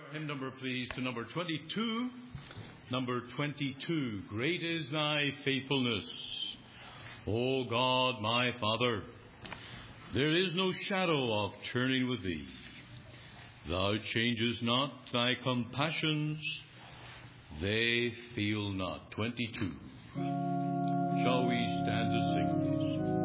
Hymn number, please, to number 22. Number 22. Great is thy faithfulness, O God, my Father. There is no shadow of turning with thee. Thou changest not thy compassions. They fail not. 22. Shall we stand to sing, please?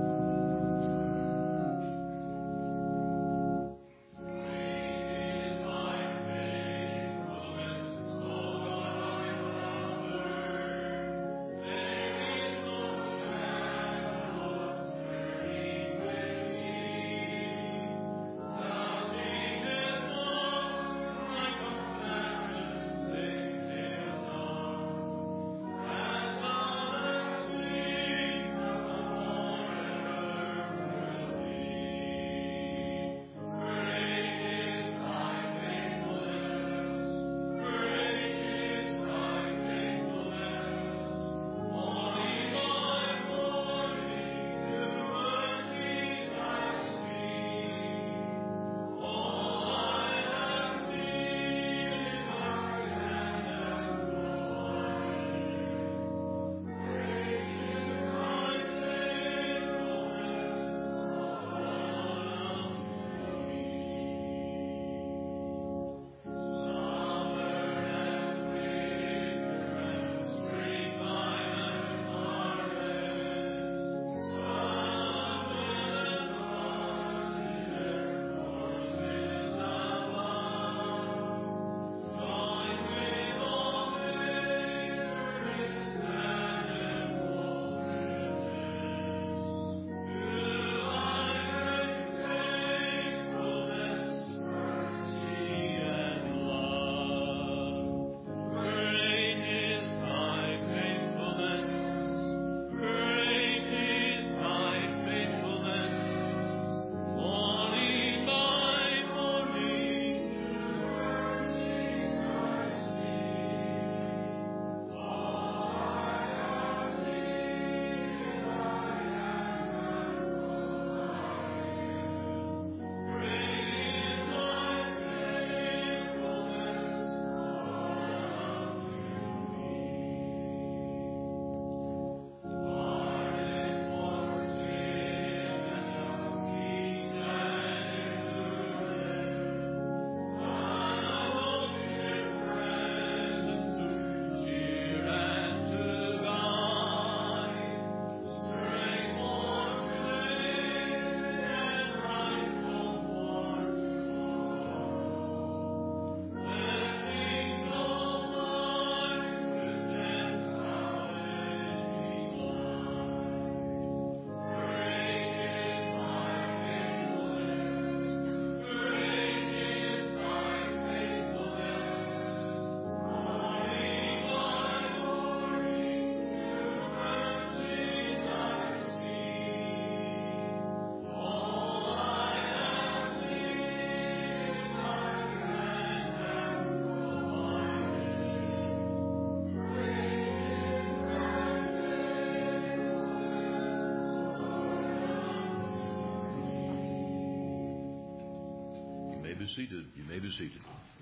You may be seated.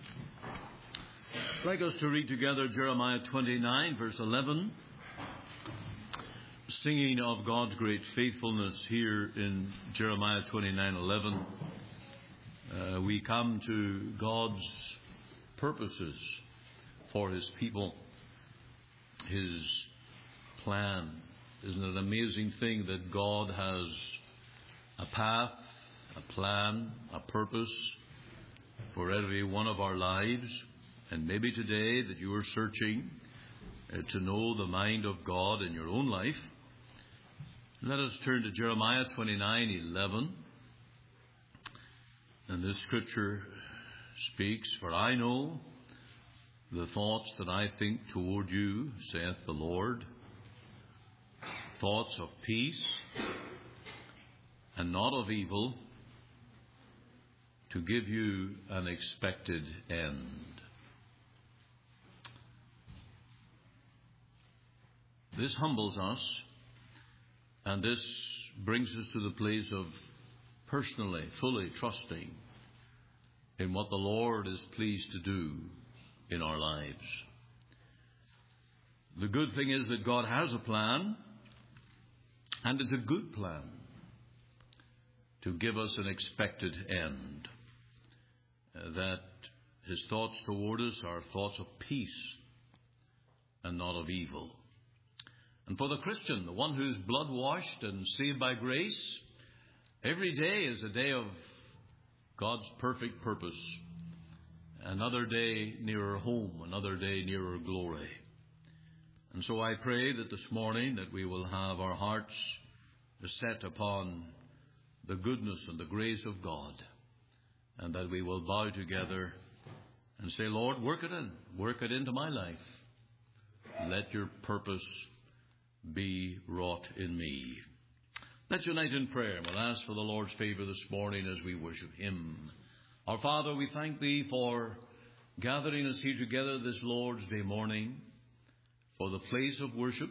I'd like us to read together Jeremiah 29, verse 11. Singing of God's great faithfulness here in Jeremiah 29:11. We come to God's purposes for His people, His plan. Isn't it an amazing thing that God has a path, a plan, a purpose for every one of our lives? And maybe today that you are searching to know the mind of God in your own life. Let us turn to Jeremiah 29:11. And this scripture speaks, "For I know the thoughts that I think toward you, saith the Lord, thoughts of peace and not of evil, to give you an expected end." This humbles us, and this brings us to the place of personally, fully trusting in what the Lord is pleased to do in our lives. The good thing is that God has a plan, and it's a good plan, to give us an expected end. That His thoughts toward us are thoughts of peace and not of evil. And for the Christian, the one who's blood-washed and saved by grace, every day is a day of God's perfect purpose. Another day nearer home, another day nearer glory. And so I pray that this morning that we will have our hearts set upon the goodness and the grace of God, and that we will bow together and say, Lord, work it into my life. Let your purpose be wrought in me. Let's unite in prayer, and we'll ask for the Lord's favor this morning as we worship Him. Our Father, we thank Thee for gathering us here together this Lord's Day morning for the place of worship,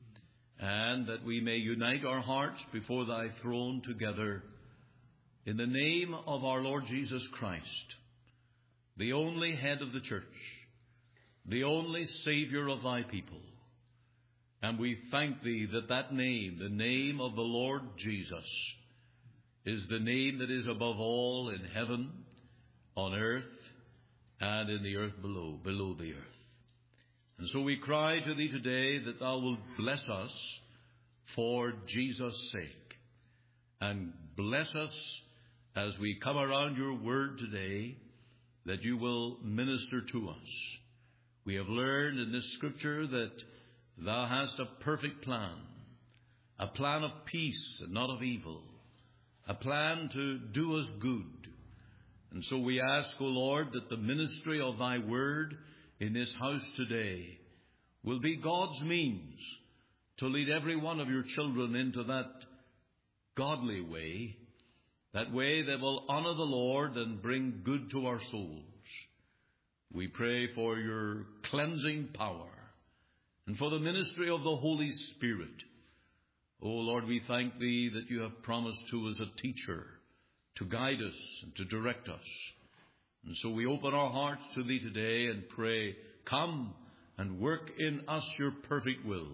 and that we may unite our hearts before Thy throne together in the name of our Lord Jesus Christ, the only head of the church, the only Savior of Thy people. And we thank Thee that that name, the name of the Lord Jesus, is the name that is above all in heaven, on earth, and in the earth below the earth. And so we cry to Thee today that Thou wilt bless us for Jesus' sake, and bless us as we come around Your word today, that You will minister to us. We have learned in this scripture that Thou hast a perfect plan, a plan of peace and not of evil, a plan to do us good. And so we ask, O Lord, that the ministry of Thy word in this house today will be God's means to lead every one of Your children into that godly way, that way that will honor the Lord and bring good to our souls. We pray for Your cleansing power and for the ministry of the Holy Spirit. O Lord, we thank Thee that You have promised to us a teacher to guide us and to direct us. And so we open our hearts to Thee today and pray, come and work in us Your perfect will.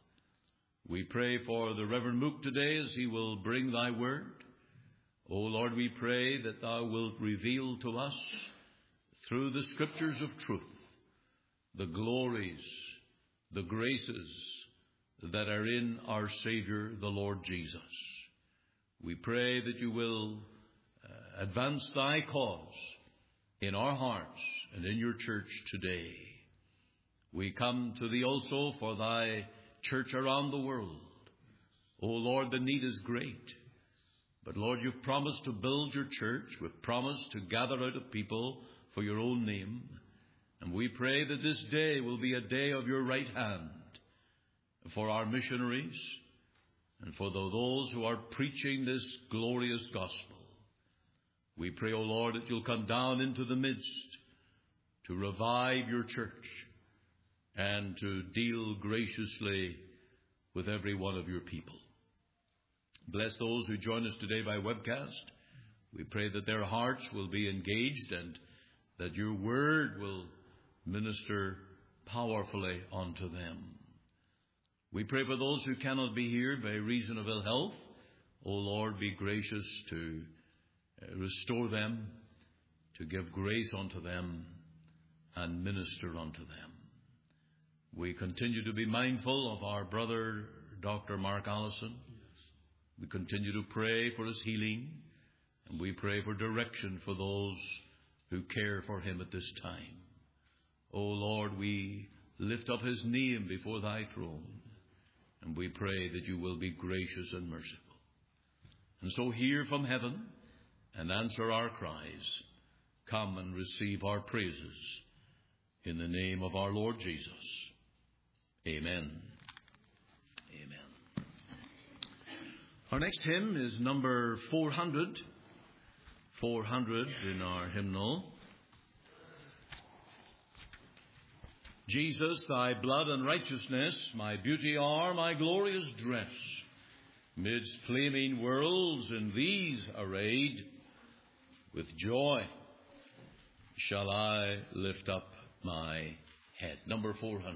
We pray for the Reverend Mook today as he will bring Thy word. O Lord, we pray that Thou wilt reveal to us through the scriptures of truth the glories, the graces that are in our Savior, the Lord Jesus. We pray that You will advance Thy cause in our hearts and in Your church today. We come to Thee also for Thy church around the world. O Lord, the need is great. But Lord, You've promised to build Your church. We've promised to gather out a people for Your own name. And we pray that this day will be a day of Your right hand for our missionaries and for those who are preaching this glorious gospel. We pray, O Lord, that You'll come down into the midst to revive Your church and to deal graciously with every one of Your people. Bless those who join us today by webcast. We pray that their hearts will be engaged and that Your word will minister powerfully unto them. We pray for those who cannot be here by reason of ill health. O Lord, be gracious to restore them, to give grace unto them, and minister unto them. We continue to be mindful of our brother, Dr. Mark Allison. We continue to pray for his healing, and we pray for direction for those who care for him at this time. O Lord, we lift up his name before Thy throne, and we pray that You will be gracious and merciful. And so hear from heaven and answer our cries. Come and receive our praises in the name of our Lord Jesus. Amen. Amen. Our next hymn is number 400. 400 in our hymnal. Jesus, Thy blood and righteousness, my beauty are, my glorious dress. Midst flaming worlds in These arrayed, with joy shall I lift up my head. Number 400.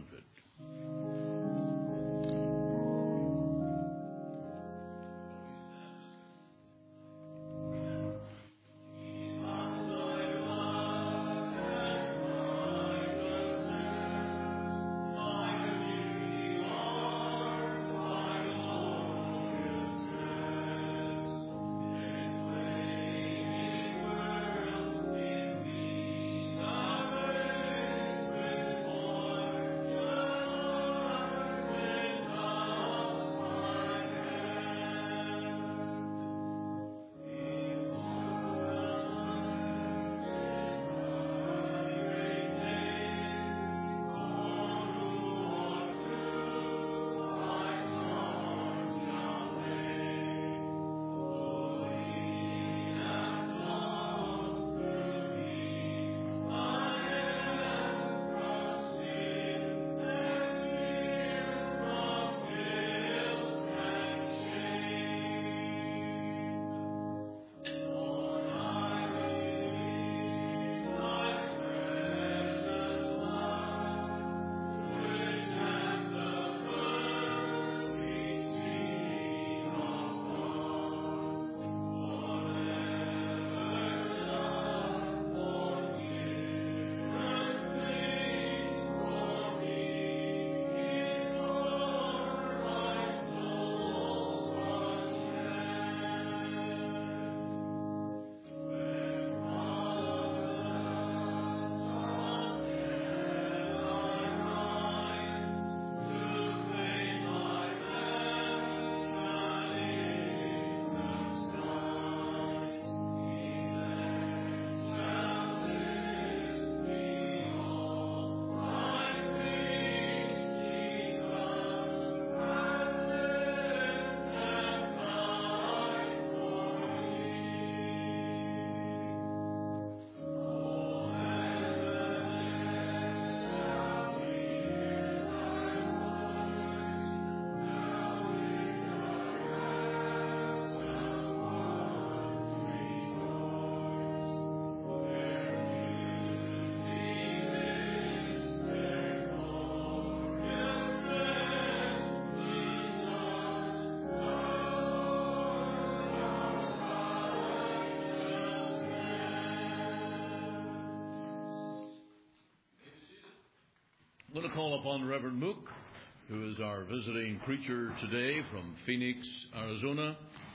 I'm going to call upon Reverend Mook, who is our visiting preacher today from Phoenix, Arizona,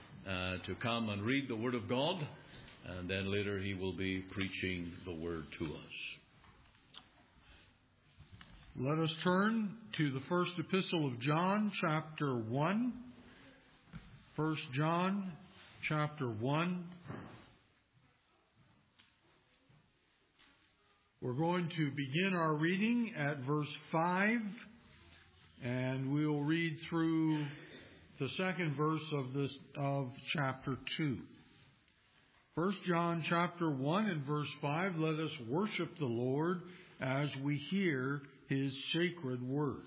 to come and read the Word of God, and then later he will be preaching the Word to us. Let us turn to the first epistle of John, chapter 1. 1 John, chapter 1. We're going to begin our reading at verse 5, and we'll read through the second verse of chapter 2. 1 John chapter 1 and verse 5, let us worship the Lord as we hear His sacred word.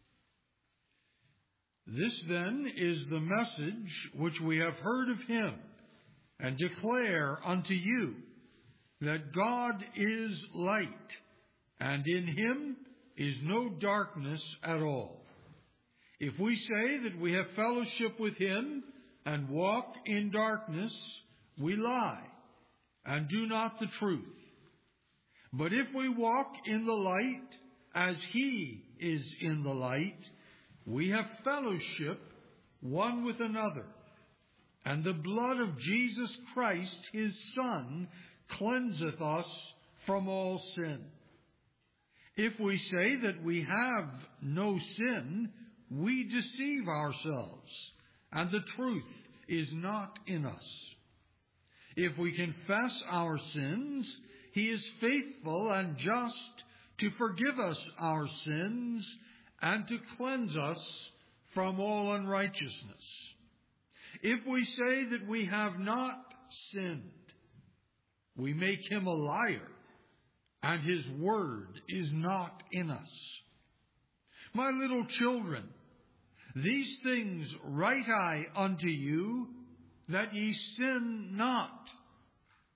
This then is the message which we have heard of Him, and declare unto you, that God is light, and in Him is no darkness at all. If we say that we have fellowship with Him and walk in darkness, we lie and do not the truth. But if we walk in the light as He is in the light, we have fellowship one with another. And the blood of Jesus Christ, His Son, cleanseth us from all sin. If we say that we have no sin, we deceive ourselves, and the truth is not in us. If we confess our sins, He is faithful and just to forgive us our sins and to cleanse us from all unrighteousness. If we say that we have not sinned, we make Him a liar, and His word is not in us. My little children, these things write I unto you, that ye sin not.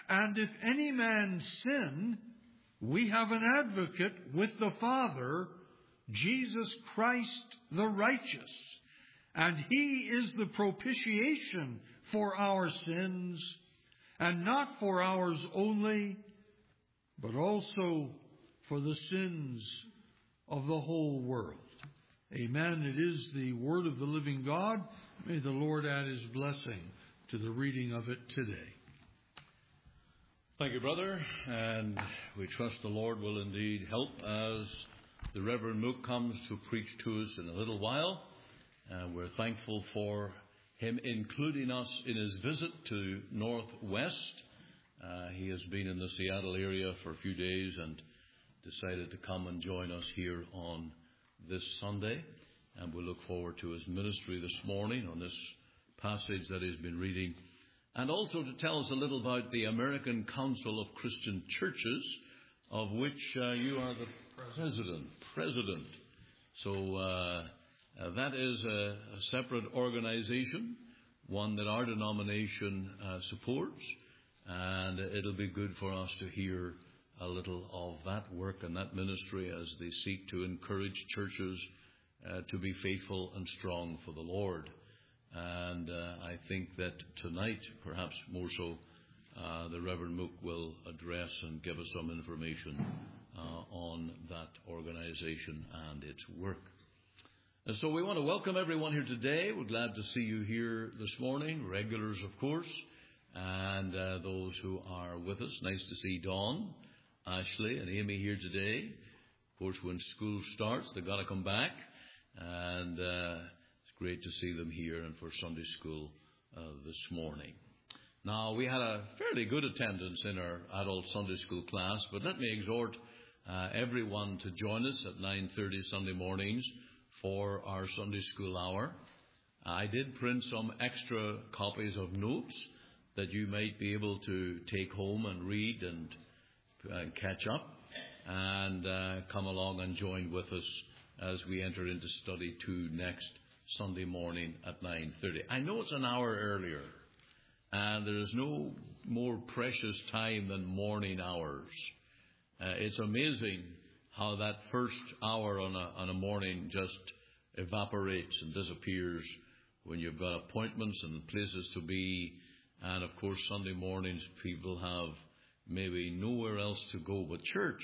And if any man sin, we have an advocate with the Father, Jesus Christ the righteous. And he is the propitiation for our sins, and not for ours only, but also for the sins of the whole world. Amen. It is the word of the living God. May the Lord add his blessing to the reading of it today. Thank you, brother. And we trust the Lord will indeed help as the Reverend Mook comes to preach to us in a little while. And we're thankful for him including us in his visit to Northwest. He has been in the Seattle area for a few days and decided to come and join us here on this Sunday. And we look forward to his ministry this morning on this passage that he's been reading. And also to tell us a little about the American Council of Christian Churches, of which you are the president. So that is a separate organization, one that our denomination supports. And it'll be good for us to hear a little of that work and that ministry as they seek to encourage churches to be faithful and strong for the Lord. And I think that tonight, perhaps more so, the Reverend Mook will address and give us some information on that organization and its work. And so we want to welcome everyone here today. We're glad to see you here this morning, regulars, of course, and those who are with us. Nice to see Dawn, Ashley, and Amy here today. Of course, when school starts, they've got to come back, and it's great to see them here and for Sunday school this morning. Now, we had a fairly good attendance in our adult Sunday school class, but let me exhort everyone to join us at 9:30 Sunday mornings for our Sunday school hour. I did print some extra copies of notes that you might be able to take home and read and catch up, and come along and join with us as we enter into study 2 next Sunday morning at 9:30. I know it's an hour earlier, and there is no more precious time than morning hours. It's amazing how that first hour on a morning just evaporates and disappears when you've got appointments and places to be. And of course, Sunday mornings people have maybe nowhere else to go but church.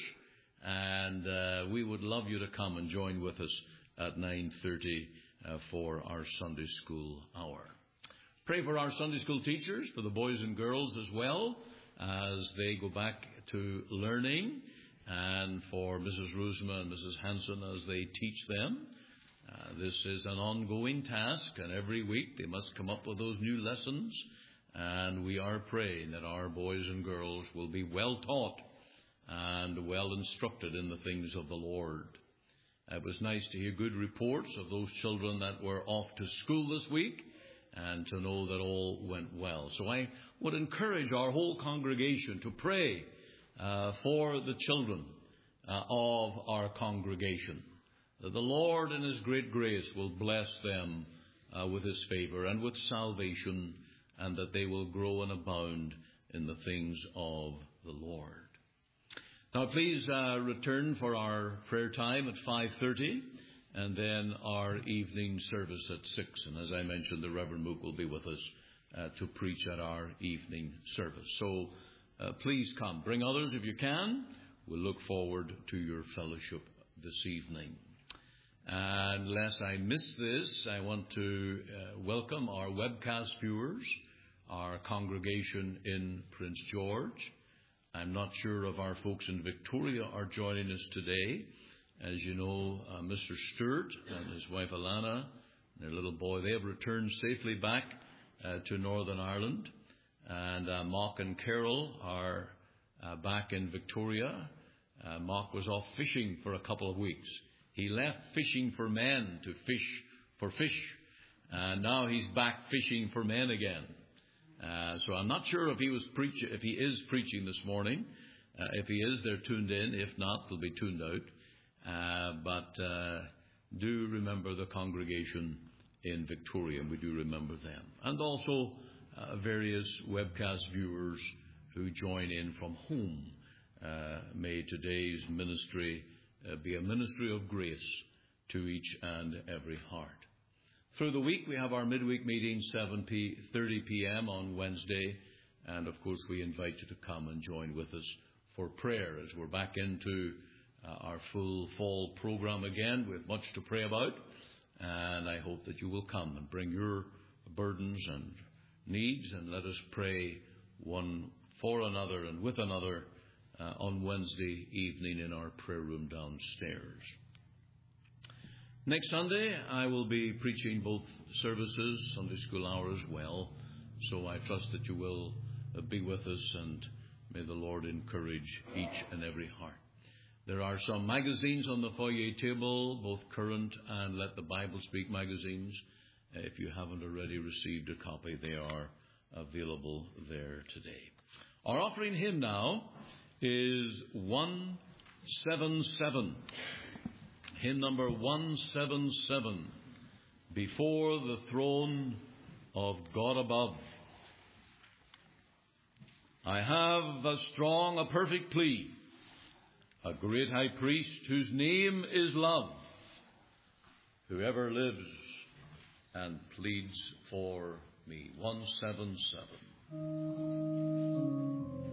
And we would love you to come and join with us at 9:30 for our Sunday school hour. Pray for our Sunday school teachers, for the boys and girls as well, as they go back to learning, and for Mrs. Rusma and Mrs. Hanson as they teach them. This is an ongoing task, and every week they must come up with those new lessons. And we are praying that our boys and girls will be well taught and well instructed in the things of the Lord. It was nice to hear good reports of those children that were off to school this week, and to know that all went well. So I would encourage our whole congregation to pray for the children of our congregation, that the Lord in his great grace will bless them with his favor and with salvation, and that they will grow and abound in the things of the Lord. Now please return for our prayer time at 5:30, and then our evening service at 6. And as I mentioned, the Reverend Mook will be with us to preach at our evening service. So please come. Bring others if you can. We'll look forward to your fellowship this evening. And lest I miss this, I want to welcome our webcast viewers, our congregation in Prince George. I'm not sure if our folks in Victoria are joining us today. As you know, Mr. Stewart and his wife Alana and their little boy, they have returned safely back to Northern Ireland. And Mark and Carol are back in Victoria. Mark was off fishing for a couple of weeks. He left fishing for men to fish for fish. And now he's back fishing for men again. So I'm not sure if he is preaching this morning. If he is, they're tuned in. If not, they'll be tuned out. But do remember the congregation in Victoria, and we do remember them. And also various webcast viewers who join in from home. May today's ministry be a ministry of grace to each and every heart. Through the week, we have our midweek meeting, 7:30 p.m. on Wednesday. And, of course, we invite you to come and join with us for prayer as we're back into our full fall program again. We have much to pray about. And I hope that you will come and bring your burdens and needs, and let us pray one for another and with another on Wednesday evening in our prayer room downstairs. Next Sunday, I will be preaching both services, Sunday school hour as well. So I trust that you will be with us, and may the Lord encourage each and every heart. There are some magazines on the foyer table, both current and Let the Bible Speak magazines. If you haven't already received a copy, they are available there today. Our offering hymn now is 177. Hymn number 177, Before the Throne of God Above. I have a strong, a perfect plea, a great high priest whose name is love, whoever lives and pleads for me. 177.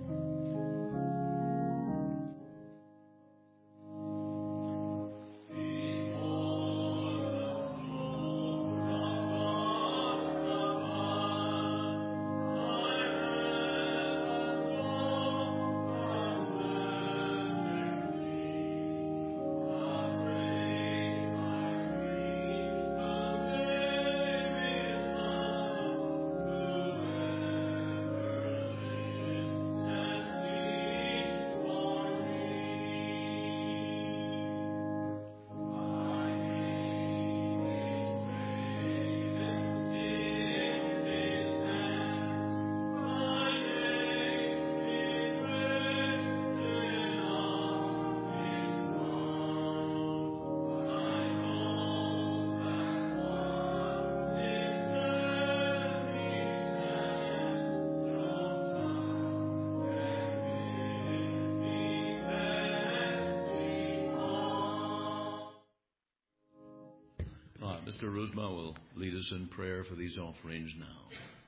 Mr. Rusma will lead us in prayer for these offerings now.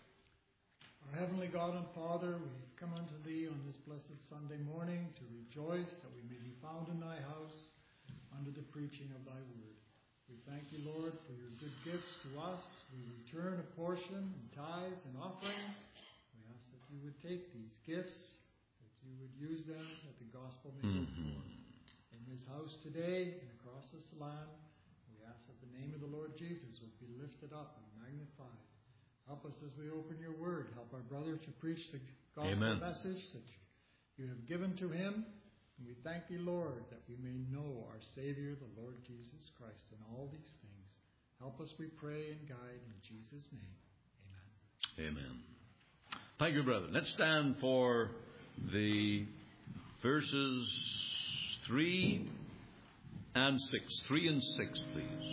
Our Heavenly God and Father, we come unto Thee on this blessed Sunday morning to rejoice that we may be found in Thy house under the preaching of Thy word. We thank You, Lord, for Your good gifts to us. We return a portion in tithes and offerings. We ask that You would take these gifts, that You would use them, that the gospel may go forth. In this house today and across this land, we ask that the name of the Lord Jesus would be lifted up and magnified. Help us as we open Your word. Help our brother to preach the gospel message that You have given to him. And we thank You, Lord, that we may know our Savior, the Lord Jesus Christ, in all these things. Help us, we pray and guide in Jesus' name. Amen. Amen. Thank you, brother. Let's stand for the verses 3 and 6. 3 and 6, please.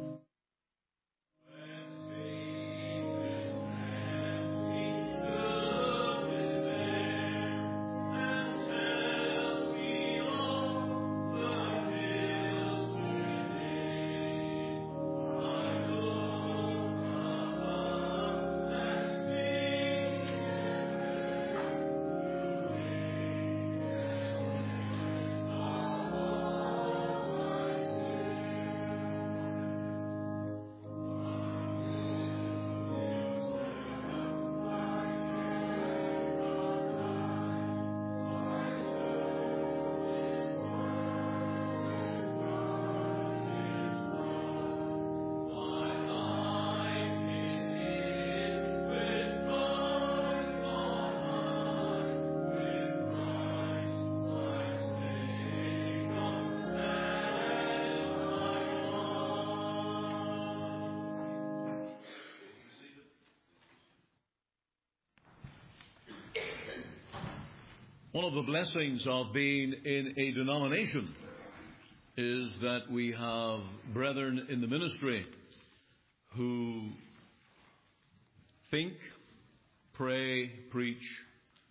One of the blessings of being in a denomination is that we have brethren in the ministry who think, pray, preach,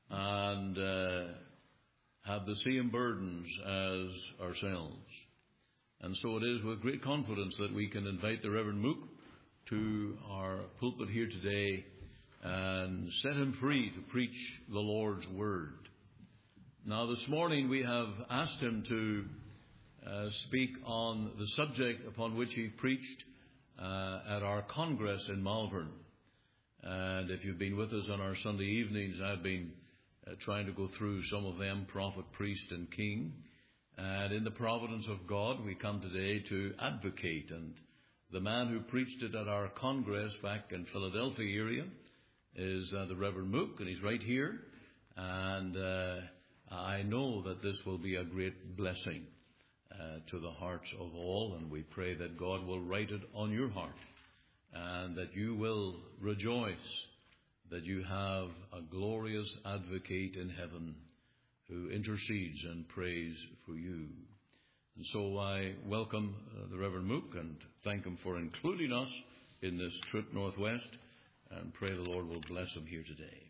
and have the same burdens as ourselves. And so it is with great confidence that we can invite the Reverend Mook to our pulpit here today and set him free to preach the Lord's Word. Now, this morning we have asked him to speak on the subject upon which he preached at our Congress in Malvern. And if you've been with us on our Sunday evenings, I've been trying to go through some of them, prophet, priest, and king. And in the providence of God, we come today to advocate. And the man who preached it at our Congress back in Philadelphia area is the Reverend Mook, and he's right here. And I know that this will be a great blessing to the hearts of all, and we pray that God will write it on your heart, and that you will rejoice that you have a glorious advocate in heaven who intercedes and prays for you. And so I welcome the Reverend Mook and thank him for including us in this trip northwest, and pray the Lord will bless him here today.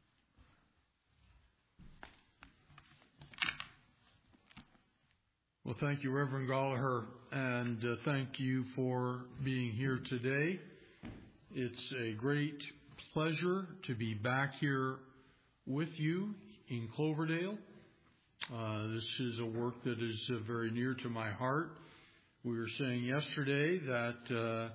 Well, thank you, Reverend Gallagher, and thank you for being here today. It's a great pleasure to be back here with you in Cloverdale. This is a work that is very near to my heart. We were saying yesterday that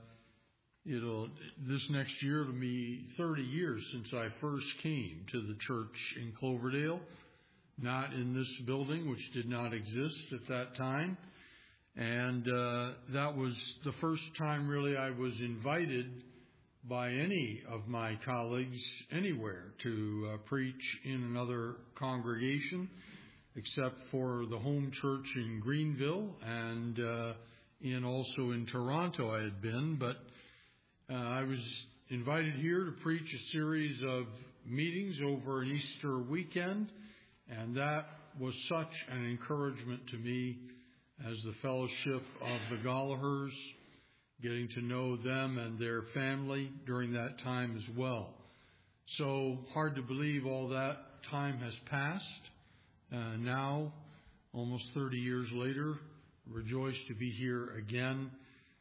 this next year it'll be 30 years since I first came to the church in Cloverdale, not in this building, which did not exist at that time. And that was the first time really I was invited by any of my colleagues anywhere to preach in another congregation, except for the home church in Greenville and also in Toronto I had been. But I was invited here to preach a series of meetings over an Easter weekend, and that was such an encouragement to me as the fellowship of the Gallaghers, getting to know them and their family during that time as well. So hard to believe all that time has passed. Now, almost 30 years later, rejoice to be here again.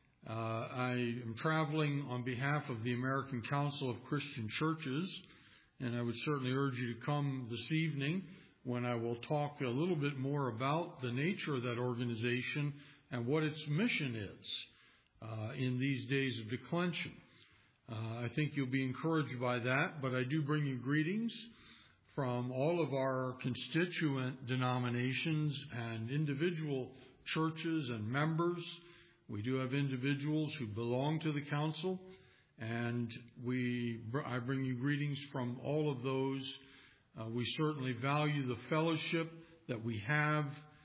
I am traveling on behalf of the American Council of Christian Churches, and I would certainly urge you to come this evening when I will talk a little bit more about the nature of that organization and what its mission is in these days of declension. I think you'll be encouraged by that, but I do bring you greetings from all of our constituent denominations and individual churches and members. We do have individuals who belong to the council, and I bring you greetings from all of those. We certainly value the fellowship that we have,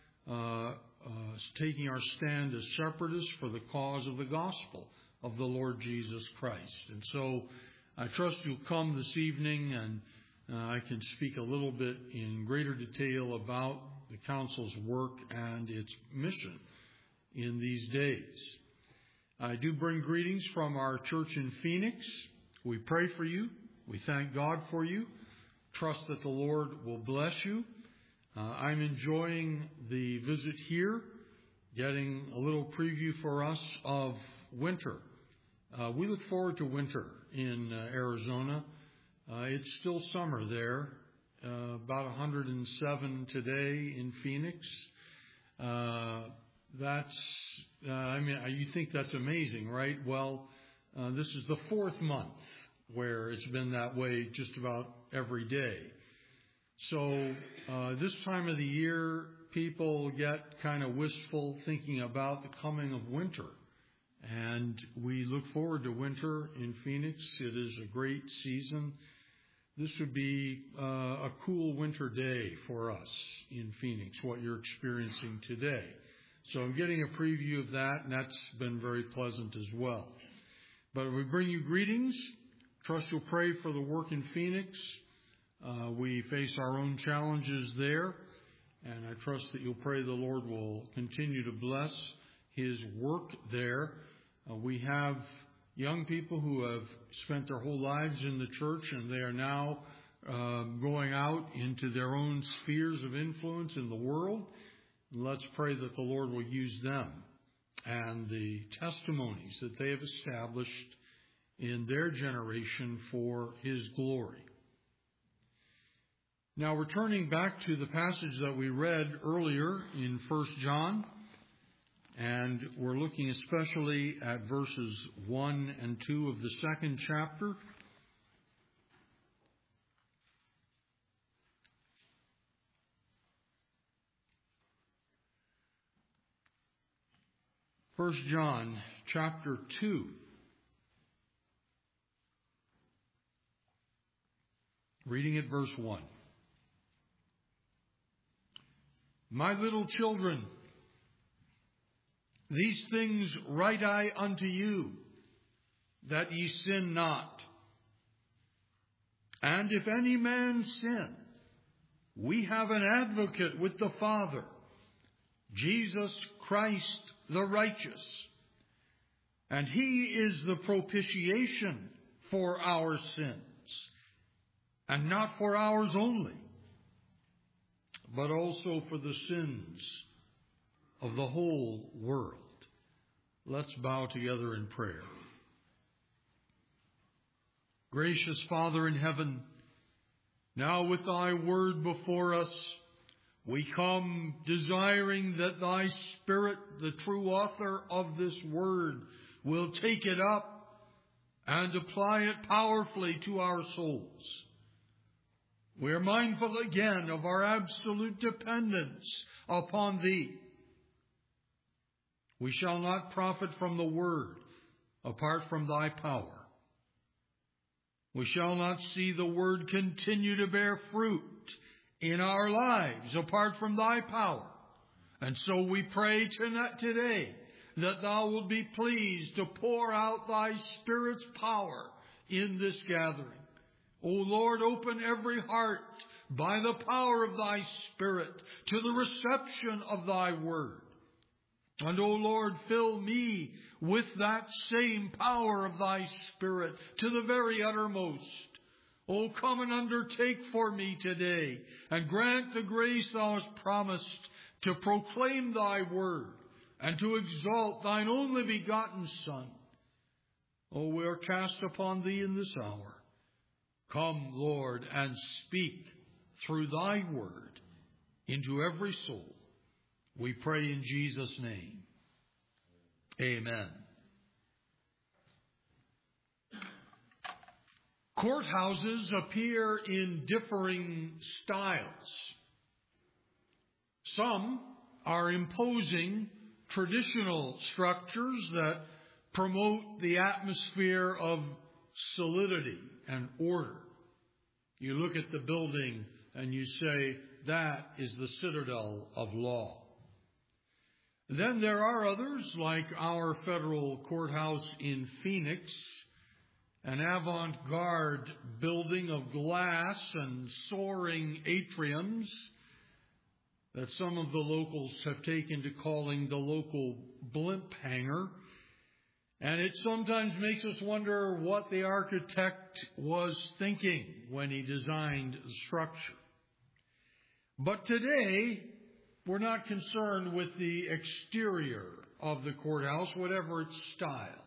taking our stand as separatists for the cause of the gospel of the Lord Jesus Christ. And so I trust you'll come this evening, and I can speak a little bit in greater detail about the council's work and its mission in these days. I do bring greetings from our church in Phoenix. We pray for you. We thank God for you. Trust that the Lord will bless you. I'm enjoying the visit here, getting a little preview for us of winter. We look forward to winter in Arizona. It's still summer there, about 107 today in Phoenix. You think that's amazing, right? Well, this is the fourth month where it's been that way just about every day. So this time of the year, people get kind of wistful thinking about the coming of winter. And we look forward to winter in Phoenix. It is a great season. This would be a cool winter day for us in Phoenix, what you're experiencing today. So I'm getting a preview of that, and that's been very pleasant as well. But we bring you greetings. Trust you'll pray for the work in Phoenix. We face our own challenges there, and I trust that you'll pray the Lord will continue to bless His work there. We have young people who have spent their whole lives in the church, and they are now going out into their own spheres of influence in the world. Let's pray that the Lord will use them and the testimonies that they have established in their generation for His glory. Now, returning back to the passage that we read earlier in 1 John, and we're looking especially at verses 1 and 2 of the second chapter. First John chapter 2. Reading at verse 1. My little children, these things write I unto you, that ye sin not. And if any man sin, we have an advocate with the Father, Jesus Christ the righteous. And He is the propitiation for our sins, and not for ours only, but also for the sins of the whole world. Let's bow together in prayer. Gracious Father in heaven, now with Thy word before us, we come desiring that Thy Spirit, the true author of this word, will take it up and apply it powerfully to our souls. We are mindful again of our absolute dependence upon Thee. We shall not profit from the word apart from Thy power. We shall not see the word continue to bear fruit in our lives apart from Thy power. And so we pray today that Thou wilt be pleased to pour out Thy Spirit's power in this gathering. O Lord, open every heart by the power of Thy Spirit to the reception of Thy word. And, O Lord, fill me with that same power of Thy Spirit to the very uttermost. O come and undertake for me today, and grant the grace Thou hast promised to proclaim Thy word and to exalt Thine only begotten Son. O, we are cast upon Thee in this hour. Come, Lord, and speak through Thy word into every soul. We pray in Jesus' name. Amen. Courthouses appear in differing styles. Some are imposing traditional structures that promote the atmosphere of solidity and order. You look at the building and you say, that is the citadel of law. Then there are others, like our federal courthouse in Phoenix, an avant-garde building of glass and soaring atriums that some of the locals have taken to calling the local blimp hangar. And it sometimes makes us wonder what the architect was thinking when he designed the structure. But today, we're not concerned with the exterior of the courthouse, whatever its style.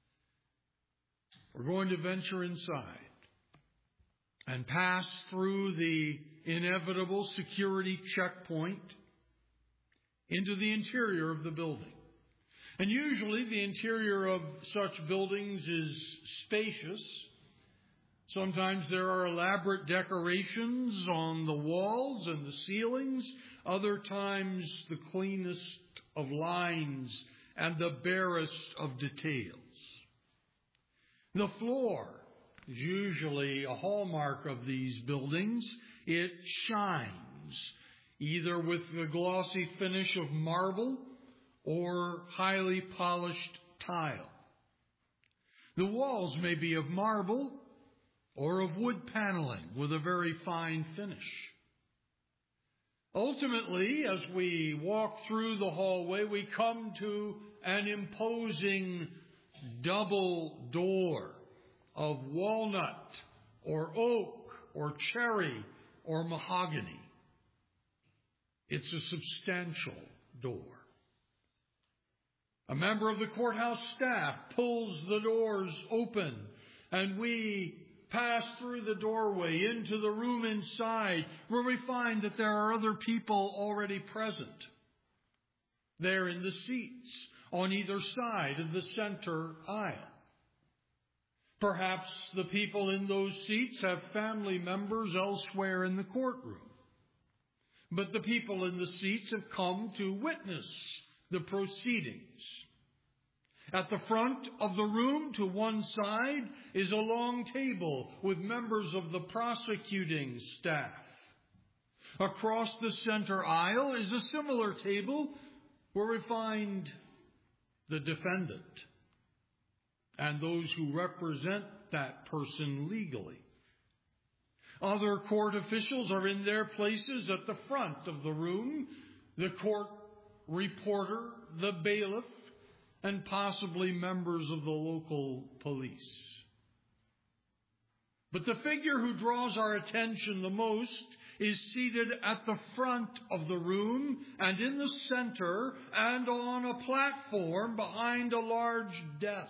We're going to venture inside and pass through the inevitable security checkpoint into the interior of the building. And usually the interior of such buildings is spacious. Sometimes there are elaborate decorations on the walls and the ceilings. Other times the cleanest of lines and the barest of details. The floor is usually a hallmark of these buildings. It shines, either with the glossy finish of marble or highly polished tile. The walls may be of marble or of wood paneling with a very fine finish. Ultimately, as we walk through the hallway, we come to an imposing double door of walnut or oak or cherry or mahogany. It's a substantial door. A member of the courthouse staff pulls the doors open, and we pass through the doorway into the room inside, where we find that there are other people already present. They're in the seats on either side of the center aisle. Perhaps the people in those seats have family members elsewhere in the courtroom. But the people in the seats have come to witness the proceedings. At the front of the room, to one side, is a long table with members of the prosecuting staff. Across the center aisle is a similar table where we find the defendant and those who represent that person legally. Other court officials are in their places at the front of the room: the court reporter, the bailiff, and possibly members of the local police. But the figure who draws our attention the most is seated at the front of the room and in the center and on a platform behind a large desk.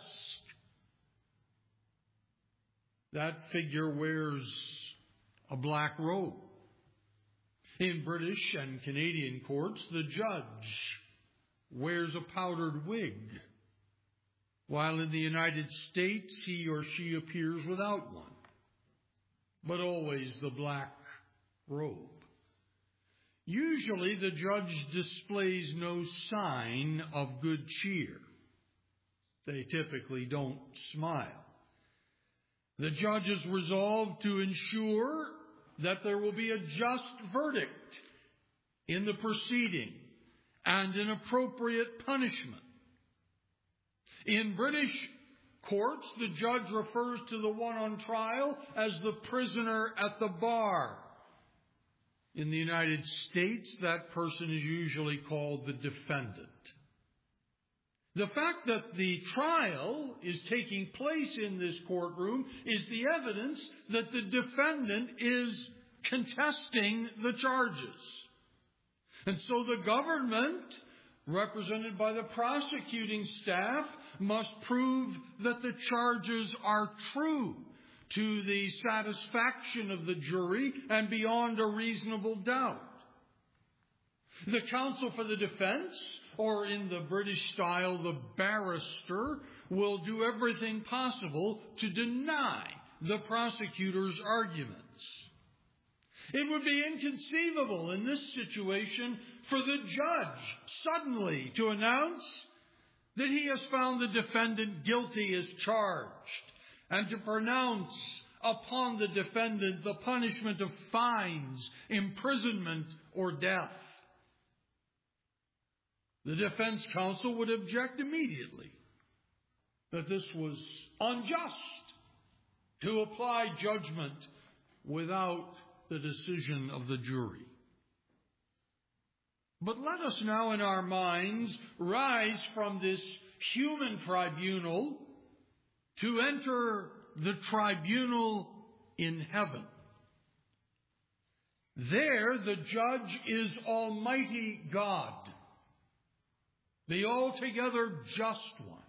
That figure wears a black robe. In British and Canadian courts, the judge wears a powdered wig, while in the United States he or she appears without one, but always the black robe. Usually the judge displays no sign of good cheer. They typically don't smile. The judge is resolved to ensure that there will be a just verdict in the proceeding and an appropriate punishment. In British courts, the judge refers to the one on trial as the prisoner at the bar. In the United States, that person is usually called the defendant. The fact that the trial is taking place in this courtroom is the evidence that the defendant is contesting the charges. And so the government, represented by the prosecuting staff, must prove that the charges are true to the satisfaction of the jury and beyond a reasonable doubt. The counsel for the defense, or in the British style, the barrister, will do everything possible to deny the prosecutor's arguments. It would be inconceivable in this situation for the judge suddenly to announce that he has found the defendant guilty as charged, and to pronounce upon the defendant the punishment of fines, imprisonment, or death. The defense counsel would object immediately that this was unjust to apply judgment without the decision of the jury. But let us now in our minds rise from this human tribunal to enter the tribunal in heaven. There the judge is Almighty God, the altogether just one.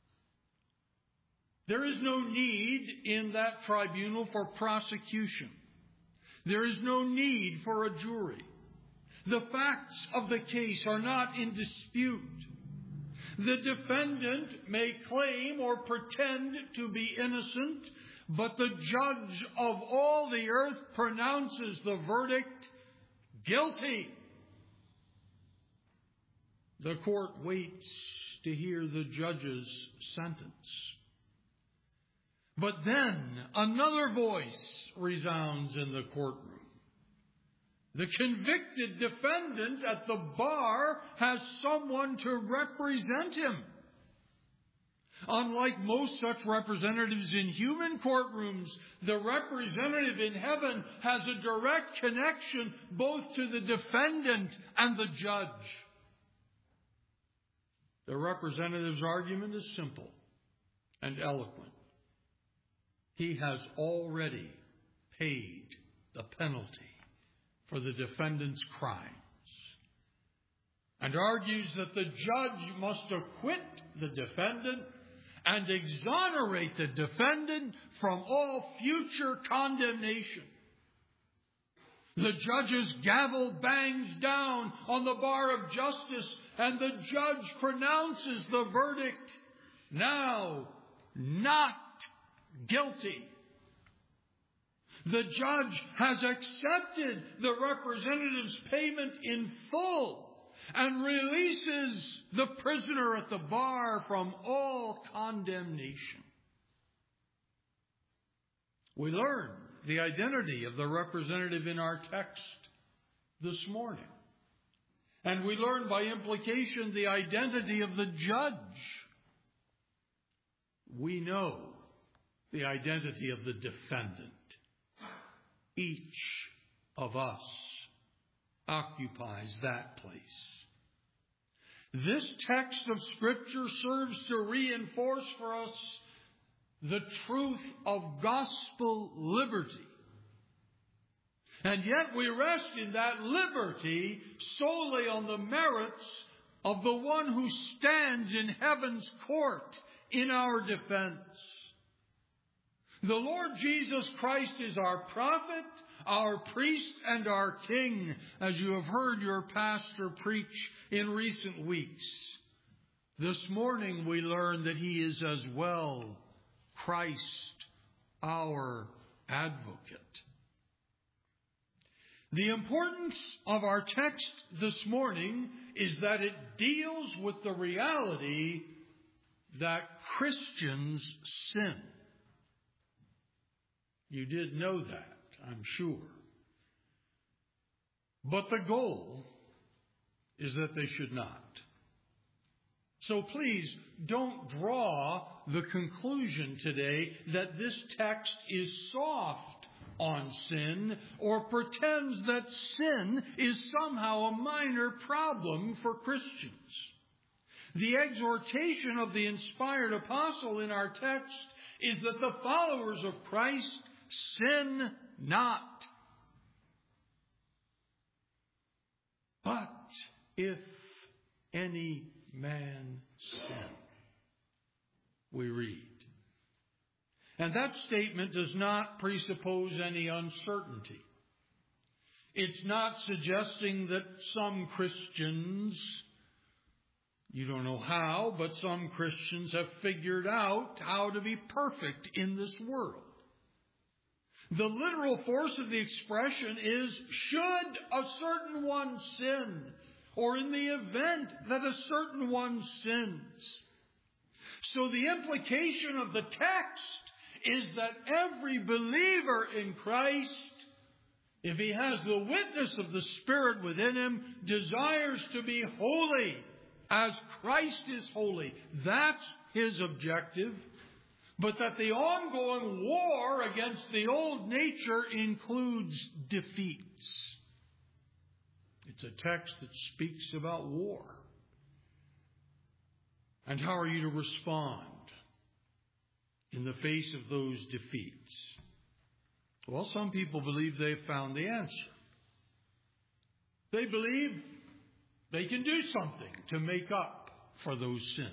There is no need in that tribunal for prosecution. There is no need for a jury. The facts of the case are not in dispute. The defendant may claim or pretend to be innocent, but the judge of all the earth pronounces the verdict guilty. The court waits to hear the judge's sentence. But then another voice resounds in the courtroom. The convicted defendant at the bar has someone to represent him. Unlike most such representatives in human courtrooms, the representative in heaven has a direct connection both to the defendant and the judge. The representative's argument is simple and eloquent. He has already paid the penalty for the defendant's crimes, and argues that the judge must acquit the defendant and exonerate the defendant from all future condemnation. The judge's gavel bangs down on the bar of justice, and the judge pronounces the verdict, now not guilty. The judge has accepted the representative's payment in full and releases the prisoner at the bar from all condemnation. We learn the identity of the representative in our text this morning. And we learn by implication the identity of the judge. We know the identity of the defendant. Each of us occupies that place. This text of Scripture serves to reinforce for us the truth of gospel liberty. And yet we rest in that liberty solely on the merits of the one who stands in heaven's court in our defense. The Lord Jesus Christ is our prophet, our priest, and our king, as you have heard your pastor preach in recent weeks. This morning we learn that he is as well Christ, our advocate. The importance of our text this morning is that it deals with the reality that Christians sin. You did know that, I'm sure. But the goal is that they should not. So please don't draw the conclusion today that this text is soft on sin or pretends that sin is somehow a minor problem for Christians. The exhortation of the inspired apostle in our text is that the followers of Christ sin not. But if any man sin, we read. And that statement does not presuppose any uncertainty. It's not suggesting that some Christians, you don't know how, but some Christians have figured out how to be perfect in this world. The literal force of the expression is, should a certain one sin, or in the event that a certain one sins. So the implication of the text is that every believer in Christ, if he has the witness of the Spirit within him, desires to be holy as Christ is holy. That's his objective. But that the ongoing war against the old nature includes defeats. It's a text that speaks about war. And how are you to respond in the face of those defeats? Well, some people believe they've found the answer. They believe they can do something to make up for those sins.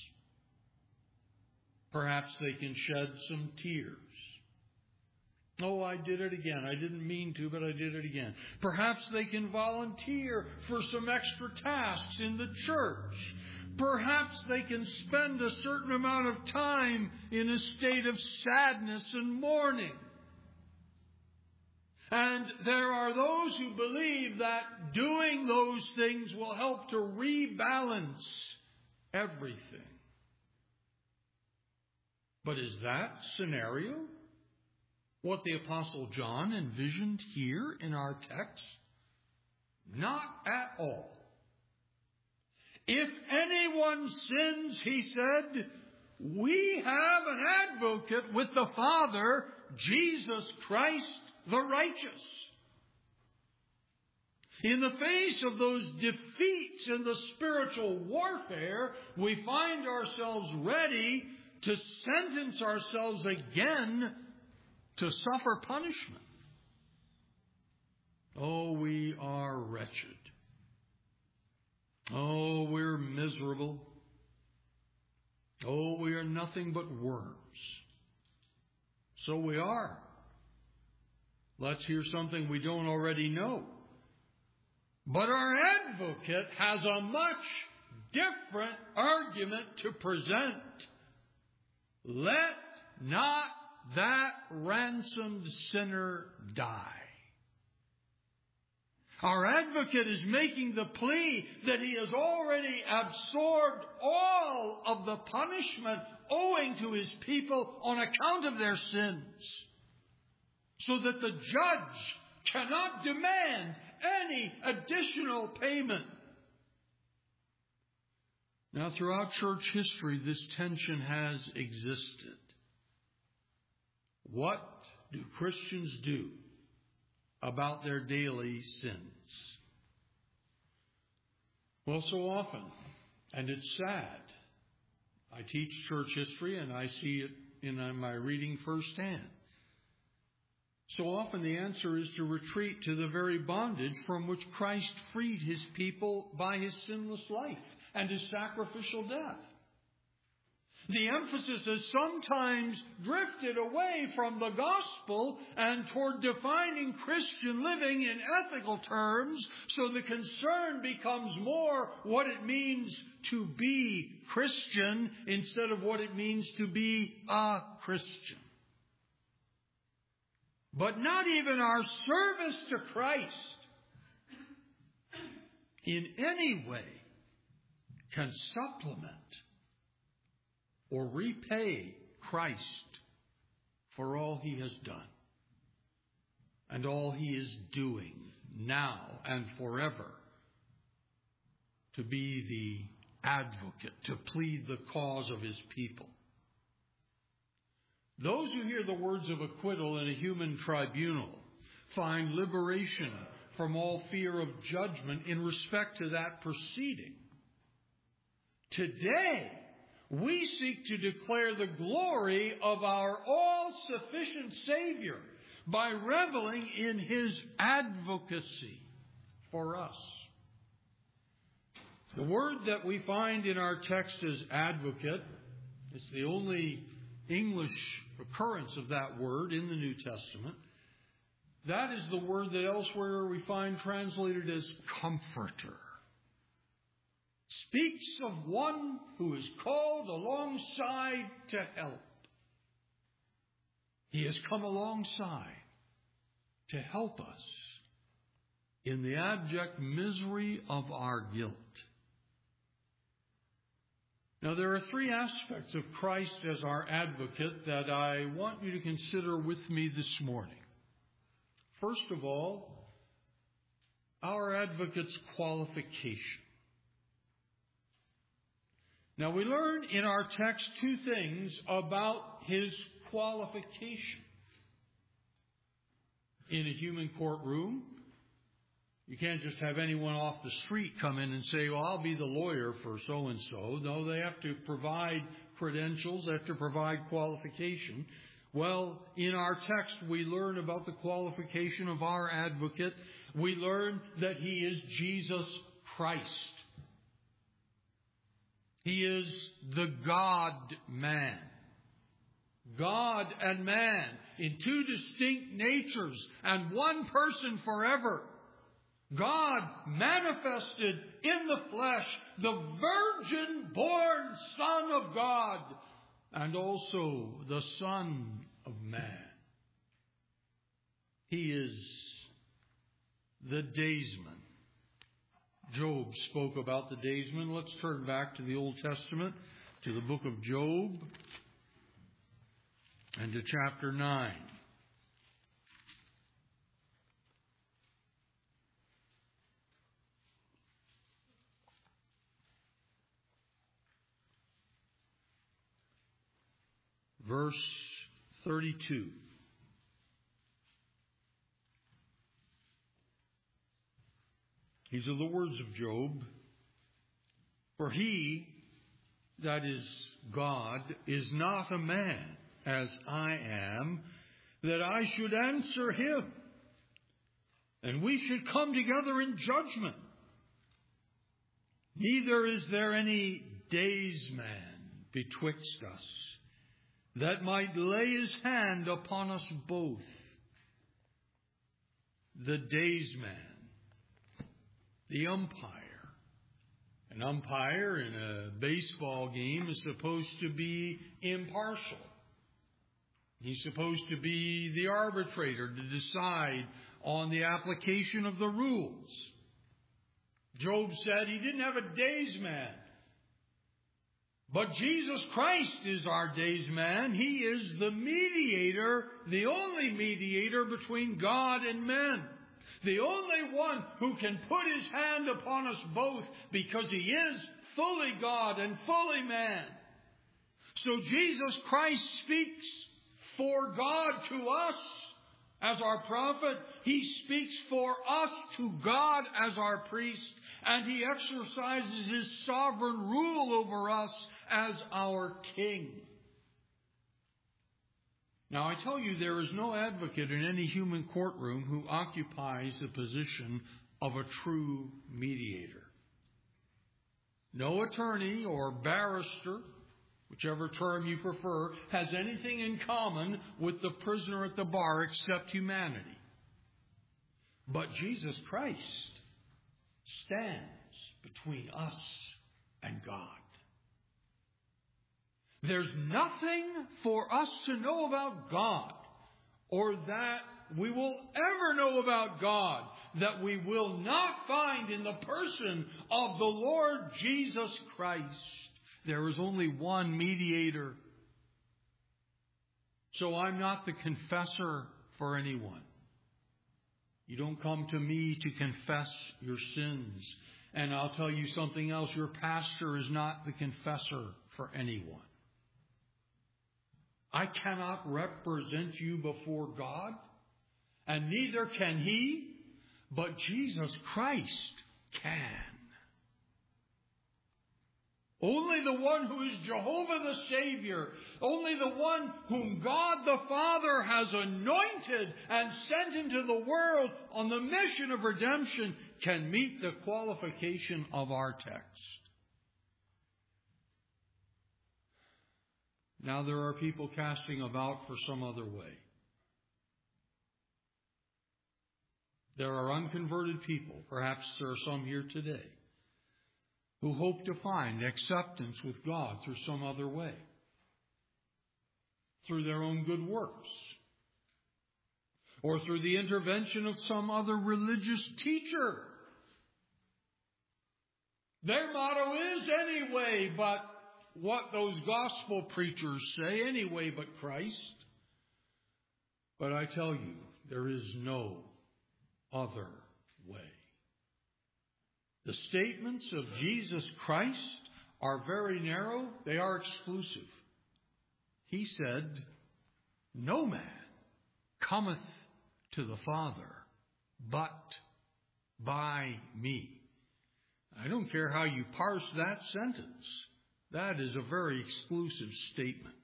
Perhaps they can shed some tears. Oh, I did it again. I didn't mean to, but I did it again. Perhaps they can volunteer for some extra tasks in the church. Perhaps they can spend a certain amount of time in a state of sadness and mourning. And there are those who believe that doing those things will help to rebalance everything. But is that scenario what the Apostle John envisioned here in our text? Not at all. If anyone sins, he said, we have an advocate with the Father, Jesus Christ the righteous. In the face of those defeats in the spiritual warfare, we find ourselves ready to sentence ourselves again to suffer punishment. Oh, we are wretched. Oh, we're miserable. Oh, we are nothing but worms. So we are. Let's hear something we don't already know. But our advocate has a much different argument to present. Let not that ransomed sinner die. Our advocate is making the plea that he has already absorbed all of the punishment owing to his people on account of their sins, so that the judge cannot demand any additional payment. Now, throughout church history, this tension has existed. What do Christians do about their daily sins? Well, so often, and it's sad, I teach church history and I see it in my reading firsthand. So often the answer is to retreat to the very bondage from which Christ freed his people by his sinless life and his sacrificial death. The emphasis has sometimes drifted away from the gospel and toward defining Christian living in ethical terms, so the concern becomes more what it means to be Christian instead of what it means to be a Christian. But not even our service to Christ in any way can supplement or repay Christ for all he has done and all he is doing now and forever to be the advocate, to plead the cause of his people. Those who hear the words of acquittal in a human tribunal find liberation from all fear of judgment in respect to that proceeding. Today, we seek to declare the glory of our all-sufficient Savior by reveling in his advocacy for us. The word that we find in our text is advocate. It's the only English occurrence of that word in the New Testament. That is the word that elsewhere we find translated as comforter. Speaks of one who is called alongside to help. He has come alongside to help us in the abject misery of our guilt. Now, there are three aspects of Christ as our advocate that I want you to consider with me this morning. First of all, our advocate's qualification. Now, we learn in our text two things about his qualification. In a human courtroom, you can't just have anyone off the street come in and say, well, I'll be the lawyer for so-and-so. No, they have to provide credentials. They have to provide qualification. Well, in our text, we learn about the qualification of our advocate. We learn that he is Jesus Christ. He is the God-man. God and man in two distinct natures and one person forever. God manifested in the flesh, the virgin-born Son of God, and also the Son of Man. He is the daysman. Job spoke about the daysman. Let's turn back to the Old Testament, to the book of Job, and to chapter 9. Verse 32. These are the words of Job. For he, that is God, is not a man as I am, that I should answer him, and we should come together in judgment. Neither is there any daysman betwixt us, that might lay his hand upon us both. The daysman, the umpire. An umpire in a baseball game is supposed to be impartial. He's supposed to be the arbitrator to decide on the application of the rules. Job said he didn't have a daysman. But Jesus Christ is our daysman. He is the mediator, the only mediator between God and men. The only one who can put his hand upon us both, because he is fully God and fully man. So Jesus Christ speaks for God to us as our prophet. He speaks for us to God as our priest. And he exercises his sovereign rule over us as our king. Now, I tell you, there is no advocate in any human courtroom who occupies the position of a true mediator. No attorney or barrister, whichever term you prefer, has anything in common with the prisoner at the bar except humanity. But Jesus Christ stands between us and God. There's nothing for us to know about God, or that we will ever know about God, that we will not find in the person of the Lord Jesus Christ. There is only one mediator. So I'm not the confessor for anyone. You don't come to me to confess your sins. And I'll tell you something else. Your pastor is not the confessor for anyone. I cannot represent you before God, and neither can he, but Jesus Christ can. Only the one who is Jehovah the Savior, only the one whom God the Father has anointed and sent into the world on the mission of redemption, can meet the qualification of our text. Now there are people casting about for some other way. There are unconverted people, perhaps there are some here today, who hope to find acceptance with God through some other way, through their own good works, or through the intervention of some other religious teacher. Their motto is anyway but what those gospel preachers say, anyway but Christ. But I tell you, there is no other way. The statements of Jesus Christ are very narrow. They are exclusive. He said, "No man cometh to the Father but by me." I don't care how you parse that sentence. That is a very exclusive statement.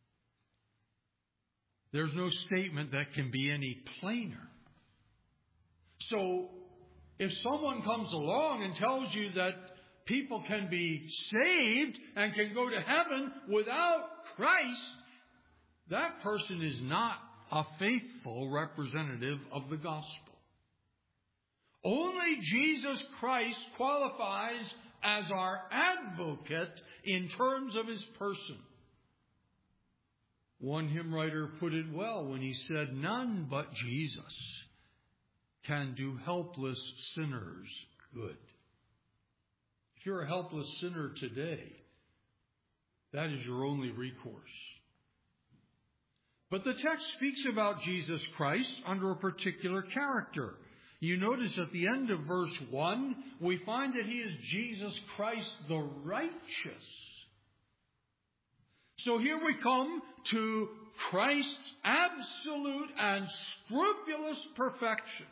There's no statement that can be any plainer. So, if someone comes along and tells you that people can be saved and can go to heaven without Christ, that person is not a faithful representative of the gospel. Only Jesus Christ qualifies as our advocate in terms of his person. One hymn writer put it well when he said, "None but Jesus can do helpless sinners good." If you're a helpless sinner today, that is your only recourse. But the text speaks about Jesus Christ under a particular character. You notice at the end of verse 1, we find that he is Jesus Christ the righteous. So here we come to Christ's absolute and scrupulous perfection.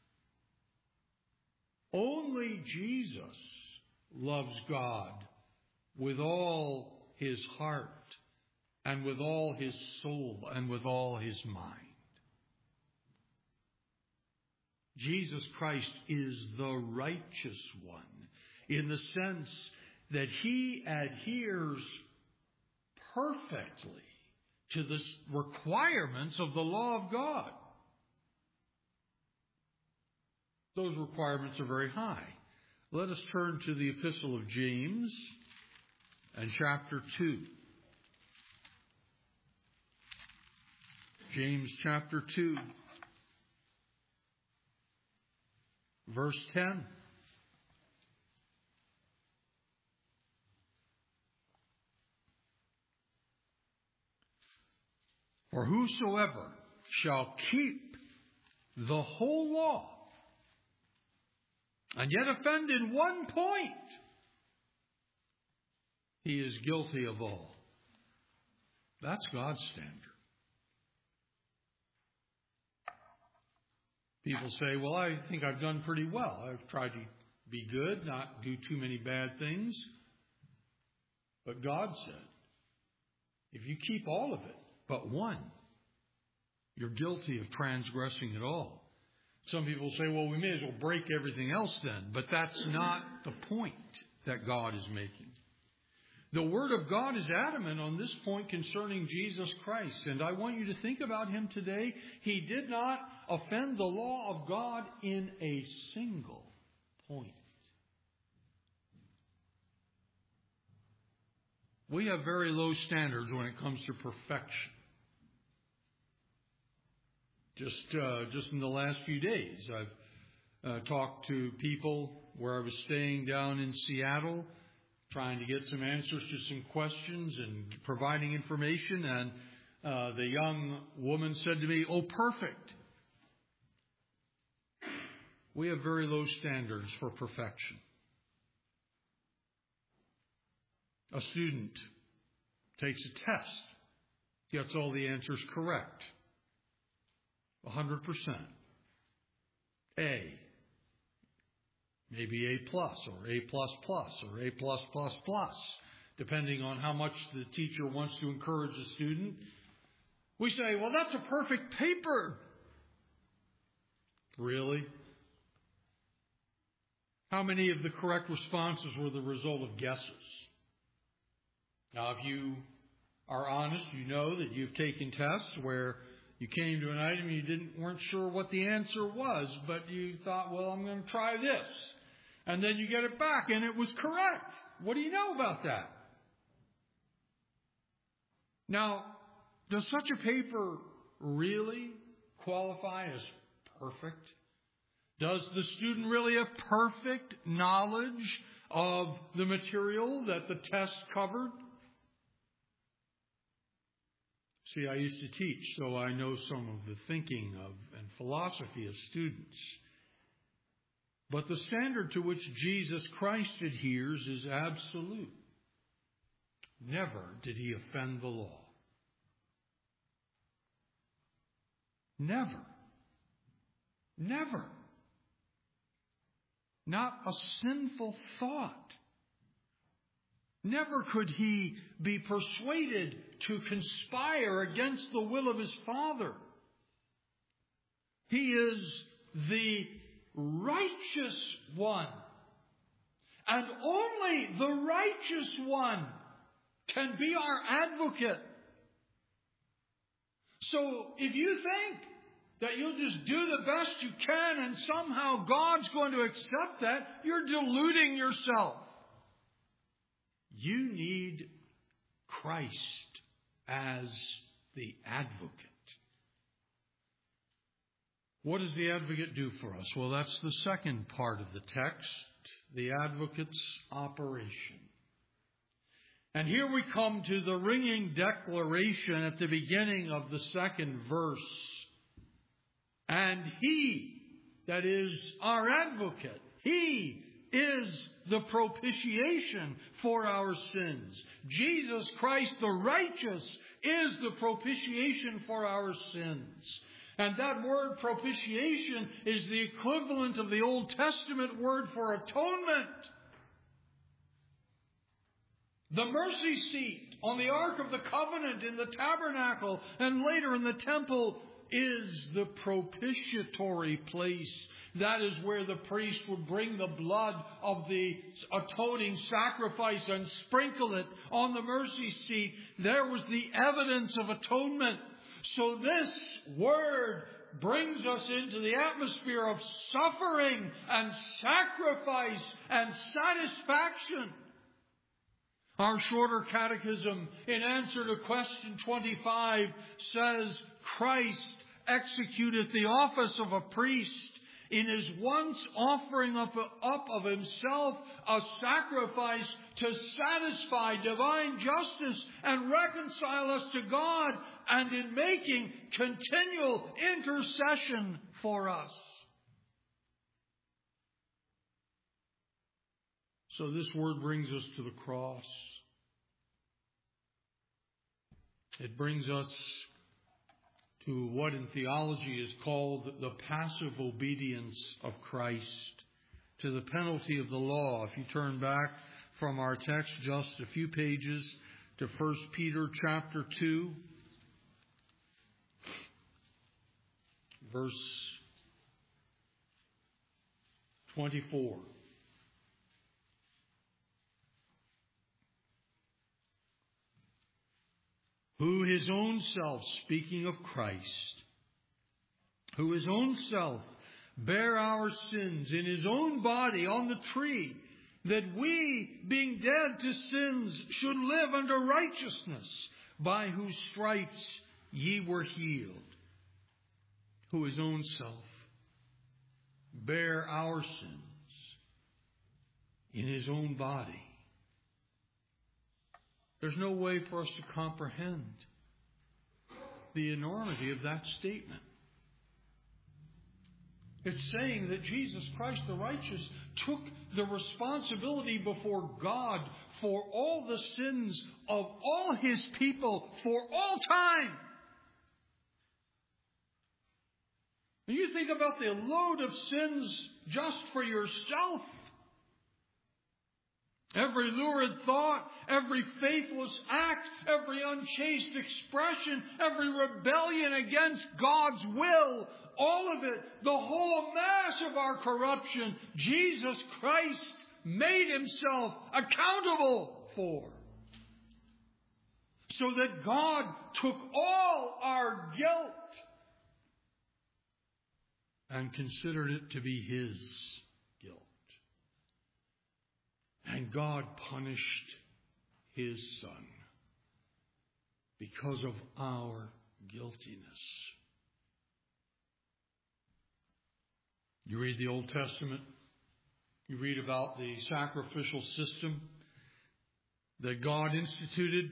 Only Jesus loves God with all his heart and with all his soul and with all his mind. Jesus Christ is the righteous one in the sense that he adheres perfectly to the requirements of the law of God. Those requirements are very high. Let us turn to the Epistle of James and chapter 2. James chapter 2, verse 10. For whosoever shall keep the whole law and yet offend in one point, he is guilty of all. That's God's standard. People say, well, I think I've done pretty well. I've tried to be good, not do too many bad things. But God said, if you keep all of it but one, you're guilty of transgressing it all. Some people say, well, we may as well break everything else then. But that's not the point that God is making. The Word of God is adamant on this point concerning Jesus Christ. And I want you to think about Him today. He did not offend the law of God in a single point. We have very low standards when it comes to perfection. Just in the last few days, I've talked to people where I was staying down in Seattle, trying to get some answers to some questions and providing information. And the young woman said to me, "Oh, perfect." We have very low standards for perfection. A student takes a test, gets all the answers correct. 100%. A. Maybe A plus or A plus plus or A plus plus plus, depending on how much the teacher wants to encourage the student. We say, well, that's a perfect paper. Really? How many of the correct responses were the result of guesses? Now, if you are honest, you know that you've taken tests where you came to an item and you weren't sure what the answer was, but you thought, well, I'm going to try this. And then you get it back and it was correct. What do you know about that? Now, does such a paper really qualify as perfect? Does the student really have perfect knowledge of the material that the test covered? See, I used to teach, so I know some of the thinking of and philosophy of students. But the standard to which Jesus Christ adheres is absolute. Never did he offend the law. Never. Never. Not a sinful thought. Never could he be persuaded to conspire against the will of his Father. He is the righteous one. And only the righteous one can be our advocate. So if you think that you'll just do the best you can and somehow God's going to accept that, you're deluding yourself. You need Christ as the advocate. What does the advocate do for us? Well, that's the second part of the text, the advocate's operation. And here we come to the ringing declaration at the beginning of the second verse. And he, that is our advocate, he is the propitiation for our sins. Jesus Christ, the righteous, is the propitiation for our sins. And that word propitiation is the equivalent of the Old Testament word for atonement. The mercy seat on the Ark of the Covenant in the tabernacle and later in the temple is the propitiatory place. That is where the priest would bring the blood of the atoning sacrifice and sprinkle it on the mercy seat. There was the evidence of atonement. So this word brings us into the atmosphere of suffering and sacrifice and satisfaction. Our shorter catechism, in answer to question 25, says, Christ executeth the office of a priest in his once offering up of himself a sacrifice to satisfy divine justice and reconcile us to God, and in making continual intercession for us. So this word brings us to the cross. It brings us to what in theology is called the passive obedience of Christ to the penalty of the law. If you turn back from our text just a few pages to 1 Peter chapter 2, verse 24. Who his own self, speaking of Christ, who his own self bare our sins in his own body on the tree, that we, being dead to sins, should live unto righteousness, by whose stripes ye were healed. Who his own self bare our sins in his own body. There's no way for us to comprehend the enormity of that statement. It's saying that Jesus Christ the righteous took the responsibility before God for all the sins of all his people for all time. When you think about the load of sins just for yourself, every lurid thought, every faithless act, every unchaste expression, every rebellion against God's will, all of it, the whole mass of our corruption, Jesus Christ made himself accountable for. So that God took all our guilt and considered it to be his guilt. And God punished his Son because of our guiltiness. You read the Old Testament, you read about the sacrificial system that God instituted.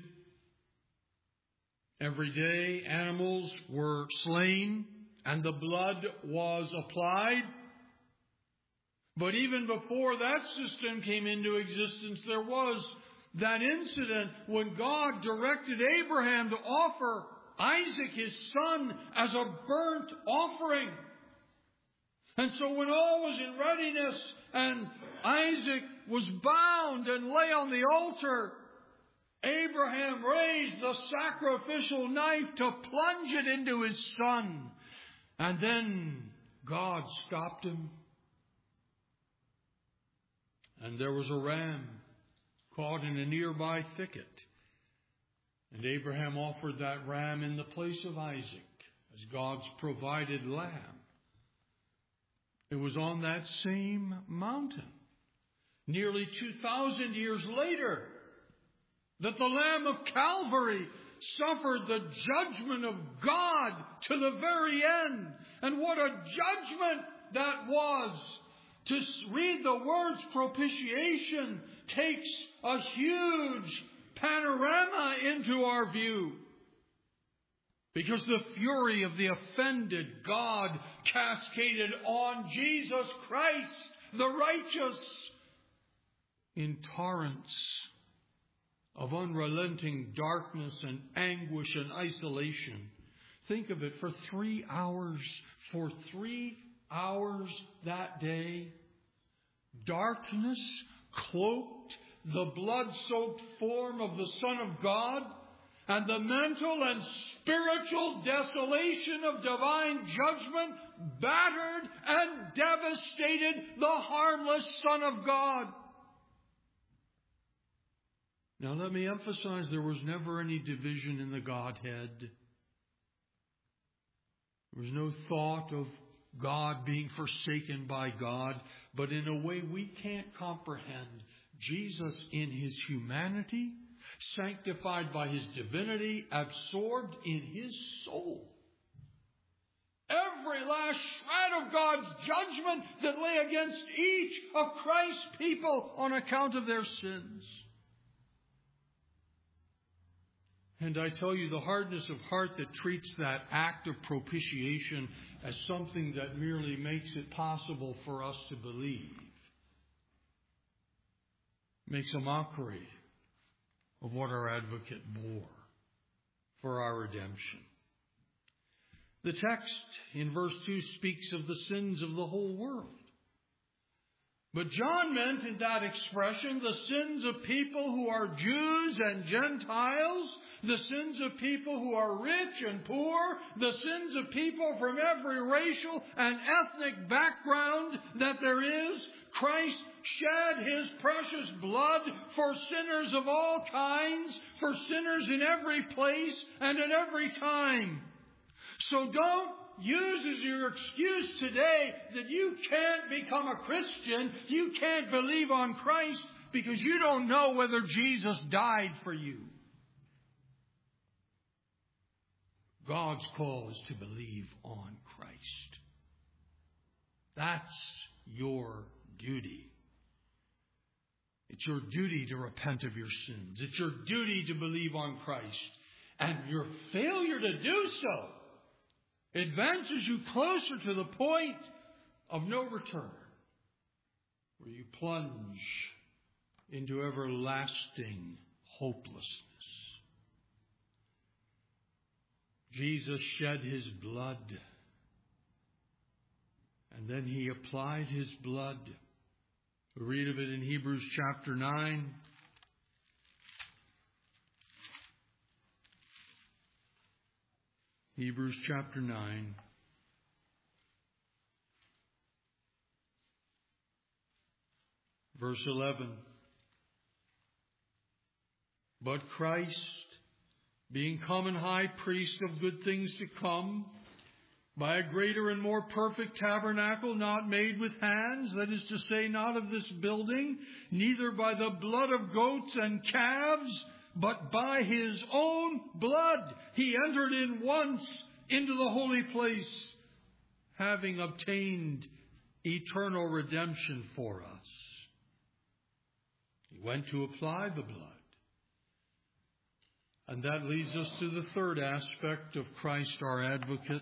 Every day animals were slain and the blood was applied. But even before that system came into existence, there was that incident when God directed Abraham to offer Isaac, his son, as a burnt offering. And so when all was in readiness and Isaac was bound and lay on the altar, Abraham raised the sacrificial knife to plunge it into his son. And then God stopped him. And there was a ram caught in a nearby thicket. And Abraham offered that ram in the place of Isaac as God's provided lamb. It was on that same mountain, nearly 2,000 years later, that the Lamb of Calvary suffered the judgment of God to the very end. And what a judgment that was! To read the words propitiation takes a huge panorama into our view. Because the fury of the offended God cascaded on Jesus Christ, the righteous, in torrents of unrelenting darkness and anguish and isolation. Think of it, for 3 hours, that day, darkness cloaked the blood-soaked form of the Son of God, and the mental and spiritual desolation of divine judgment battered and devastated the harmless Son of God. Now let me emphasize, there was never any division in the Godhead. There was no thought of God being forsaken by God, but in a way we can't comprehend. Jesus in His humanity, sanctified by His divinity, absorbed in His soul every last shred of God's judgment that lay against each of Christ's people on account of their sins. And I tell you, the hardness of heart that treats that act of propitiation as something that merely makes it possible for us to believe makes a mockery of what our advocate bore for our redemption. The text in verse 2 speaks of the sins of the whole world. But John meant in that expression the sins of people who are Jews and Gentiles, the sins of people who are rich and poor, the sins of people from every racial and ethnic background that there is. Christ shed His precious blood for sinners of all kinds, for sinners in every place and at every time. So don't use as your excuse today that you can't become a Christian, you can't believe on Christ because you don't know whether Jesus died for you. God's call is to believe on Christ. That's your duty. It's your duty to repent of your sins. It's your duty to believe on Christ. And your failure to do so advances you closer to the point of no return, where you plunge into everlasting hopelessness. Jesus shed His blood, and then He applied His blood. We read of it in Hebrews chapter 9. Hebrews chapter 9. Verse 11. But Christ, being common high priest of good things to come, by a greater and more perfect tabernacle, not made with hands, that is to say, not of this building, neither by the blood of goats and calves, but by His own blood, He entered in once into the holy place, having obtained eternal redemption for us. He went to apply the blood. And that leads us to the third aspect of Christ, our advocate.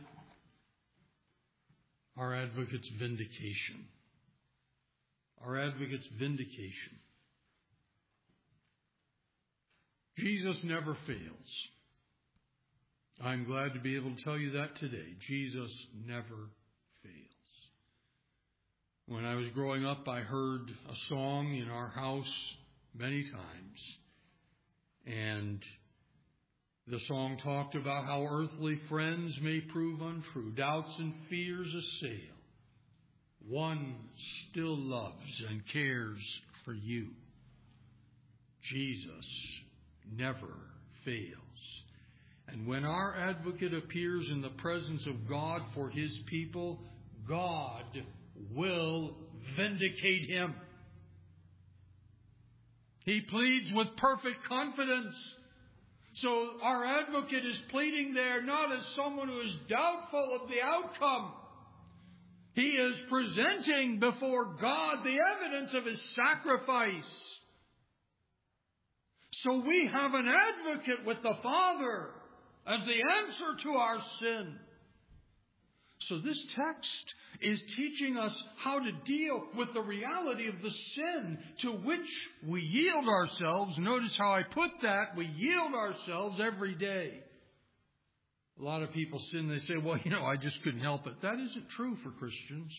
Our advocate's vindication. Our advocate's vindication. Jesus never fails. I'm glad to be able to tell you that today. Jesus never fails. When I was growing up, I heard a song in our house many times. And the song talked about how earthly friends may prove untrue. Doubts and fears assail. One still loves and cares for you. Jesus never fails. And when our advocate appears in the presence of God for His people, God will vindicate him. He pleads with perfect confidence. So our advocate is pleading there not as someone who is doubtful of the outcome. He is presenting before God the evidence of His sacrifice. So we have an advocate with the Father as the answer to our sin. So this text is teaching us how to deal with the reality of the sin to which we yield ourselves. Notice how I put that. We yield ourselves every day. A lot of people sin. They say, well, I just couldn't help it. That isn't true for Christians.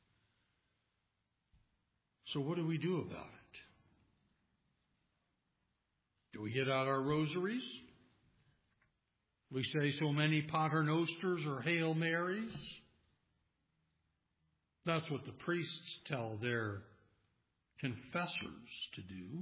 So what do we do about it? Do we get out our rosaries? We say so many paternosters or Hail Marys. That's what the priests tell their confessors to do.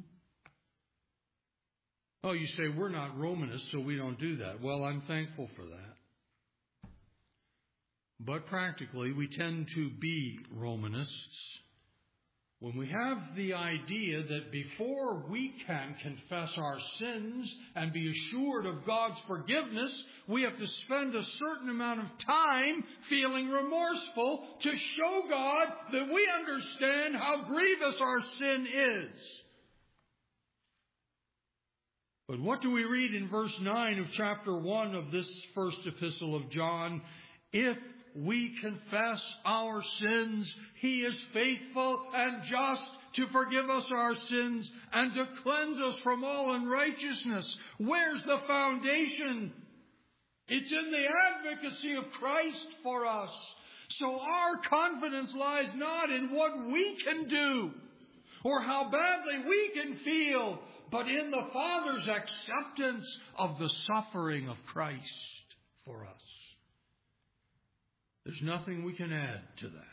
Oh, you say, we're not Romanists, so we don't do that. Well, I'm thankful for that. But practically, we tend to be Romanists when we have the idea that before we can confess our sins and be assured of God's forgiveness, we have to spend a certain amount of time feeling remorseful to show God that we understand how grievous our sin is. But what do we read in verse 9 of chapter 1 of this first epistle of John? If we confess our sins, He is faithful and just to forgive us our sins and to cleanse us from all unrighteousness. Where's the foundation? It's in the advocacy of Christ for us. So our confidence lies not in what we can do or how badly we can feel, but in the Father's acceptance of the suffering of Christ for us. There's nothing we can add to that.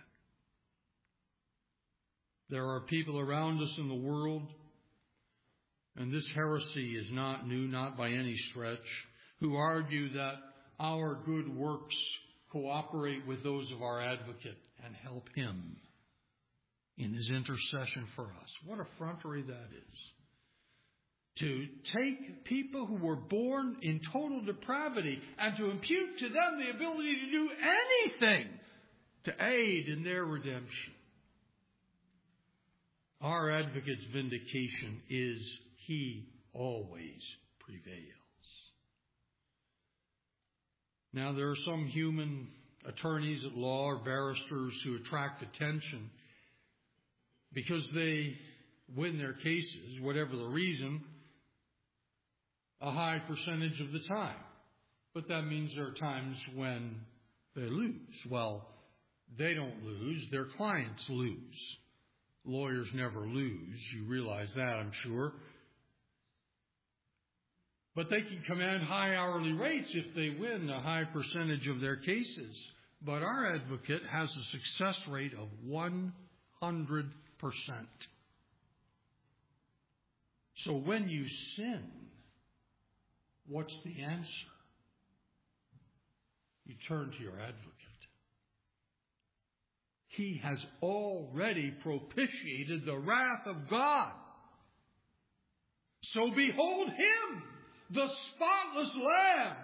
There are people around us in the world, and this heresy is not new, not by any stretch, who argue that our good works cooperate with those of our advocate and help him in his intercession for us. What effrontery that is. To take people who were born in total depravity and to impute to them the ability to do anything to aid in their redemption. Our advocate's vindication is he always prevails. Now, there are some human attorneys at law or barristers who attract attention because they win their cases, whatever the reason, a high percentage of the time. But that means there are times when they lose. Well, they don't lose, their clients lose. Lawyers never lose. You realize that, I'm sure. But they can command high hourly rates if they win a high percentage of their cases. But our advocate has a success rate of 100%. So when you sin, what's the answer? You turn to your advocate. He has already propitiated the wrath of God. So behold him, the spotless Lamb.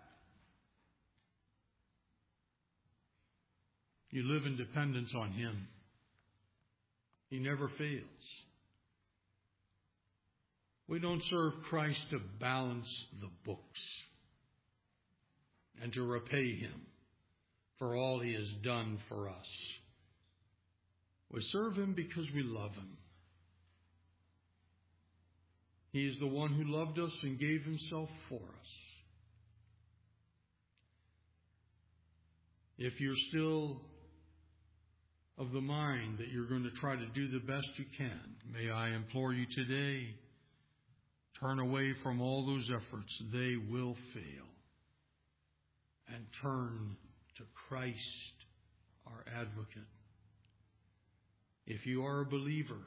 You live in dependence on him. He never fails. We don't serve Christ to balance the books and to repay him for all he has done for us. We serve him because we love him. He is the one who loved us and gave himself for us. If you're still of the mind that you're going to try to do the best you can, may I implore you today, turn away from all those efforts. They will fail. And turn to Christ, our advocate. If you are a believer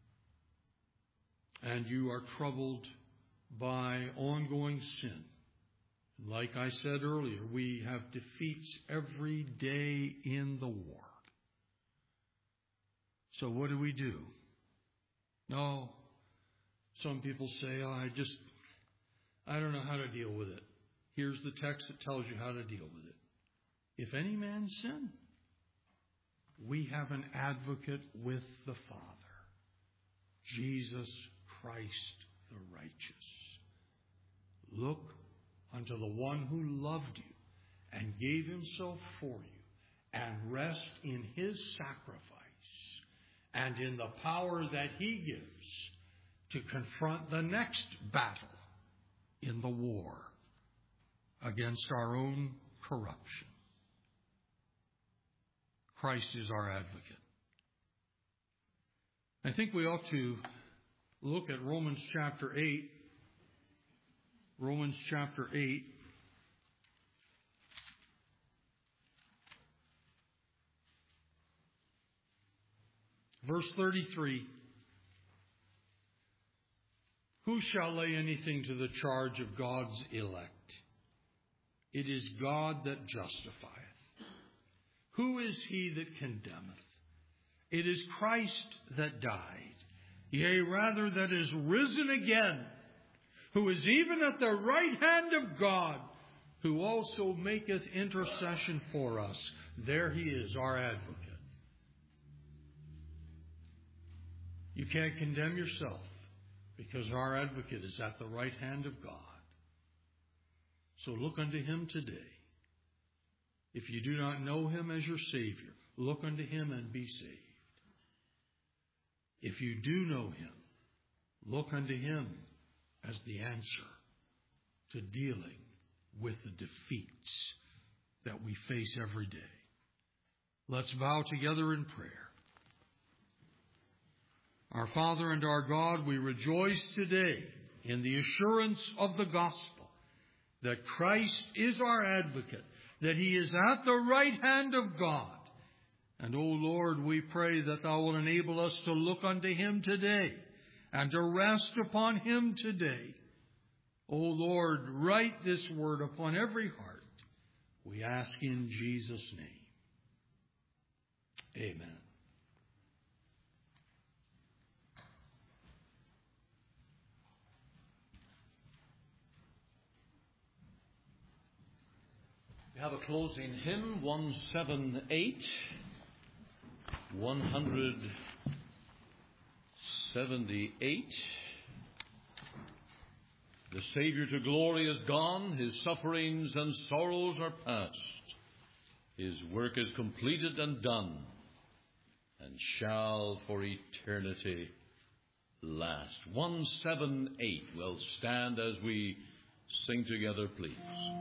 and you are troubled by ongoing sin, like I said earlier, we have defeats every day in the war. So what do? No, some people say, I don't know how to deal with it. Here's the text that tells you how to deal with it. If any man sin, we have an advocate with the Father, Jesus Christ the righteous. Look unto the one who loved you and gave himself for you, and rest in his sacrifice and in the power that he gives to confront the next battle in the war against our own corruption. Christ is our advocate. I think we ought to look at Romans chapter 8. Romans chapter 8. Verse 33. Who shall lay anything to the charge of God's elect? It is God that justifieth. Who is he that condemneth? It is Christ that died, yea, rather that is risen again, who is even at the right hand of God, who also maketh intercession for us. There he is, our advocate. You can't condemn yourself, because our advocate is at the right hand of God. So look unto him today. If you do not know him as your Savior, look unto him and be saved. If you do know him, look unto him as the answer to dealing with the defeats that we face every day. Let's bow together in prayer. Our Father and our God, we rejoice today in the assurance of the gospel that Christ is our advocate, that he is at the right hand of God. And, O Lord, we pray that thou wilt enable us to look unto him today and to rest upon him today. O Lord, write this word upon every heart. We ask in Jesus' name. Amen. We have a closing hymn, 178. 178. The Savior to glory is gone, his sufferings and sorrows are past. His work is completed and done, and shall for eternity last. 178. We'll stand as we sing together, please.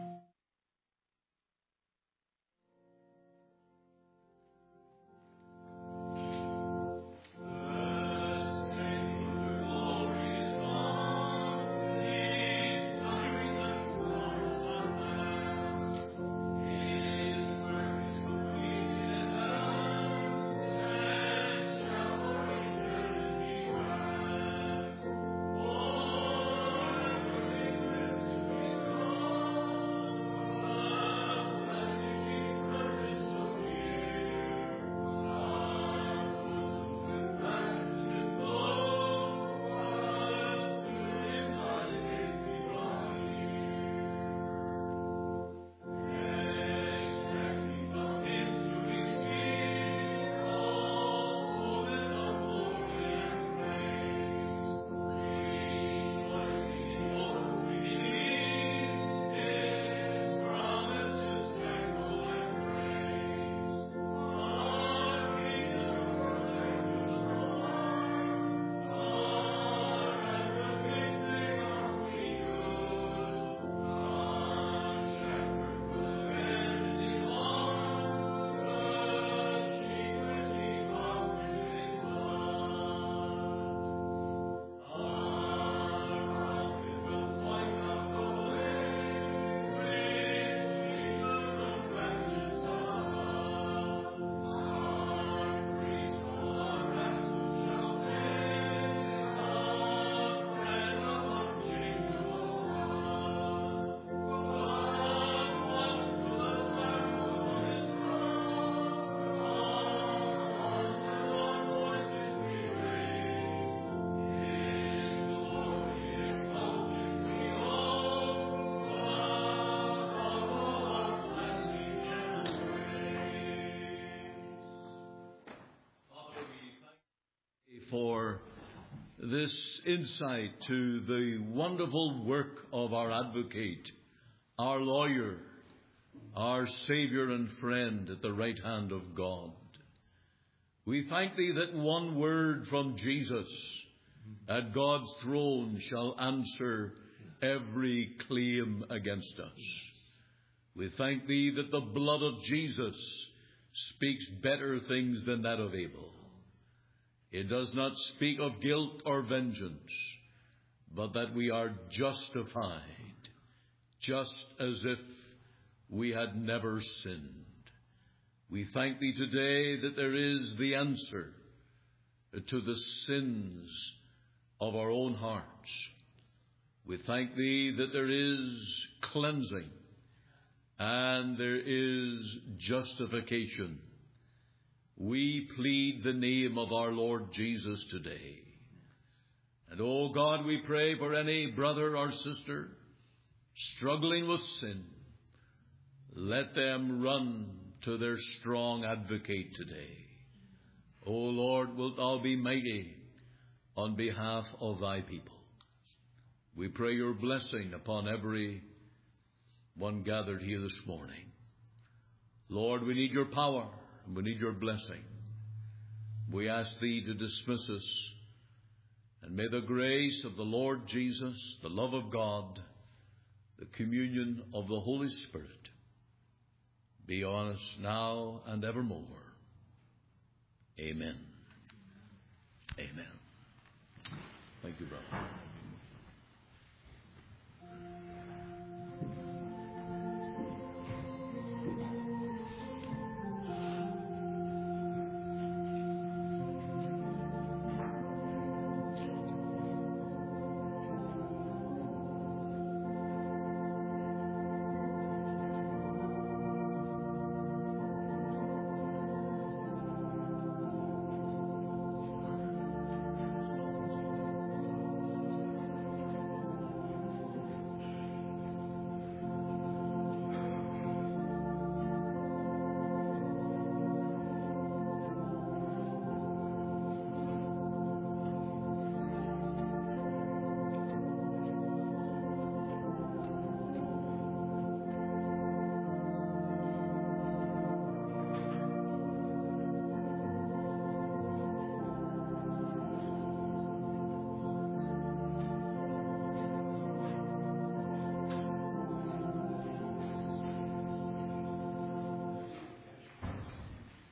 For this insight to the wonderful work of our advocate, our lawyer, our Savior and friend at the right hand of God. We thank thee that one word from Jesus at God's throne shall answer every claim against us. We thank thee that the blood of Jesus speaks better things than that of Abel. It does not speak of guilt or vengeance, but that we are justified, just as if we had never sinned. We thank thee today that there is the answer to the sins of our own hearts. We thank Thee that there is cleansing and there is justification. We plead the name of our Lord Jesus today. And, oh God, we pray for any brother or sister struggling with sin. Let them run to their strong advocate today. O Lord, wilt Thou be mighty on behalf of Thy people. We pray Your blessing upon every one gathered here this morning. Lord, we need Your power and we need Your blessing. We ask Thee to dismiss us, and may the grace of the Lord Jesus, the love of God, the communion of the Holy Spirit be on us now and evermore. Amen. Amen. Thank you, brother.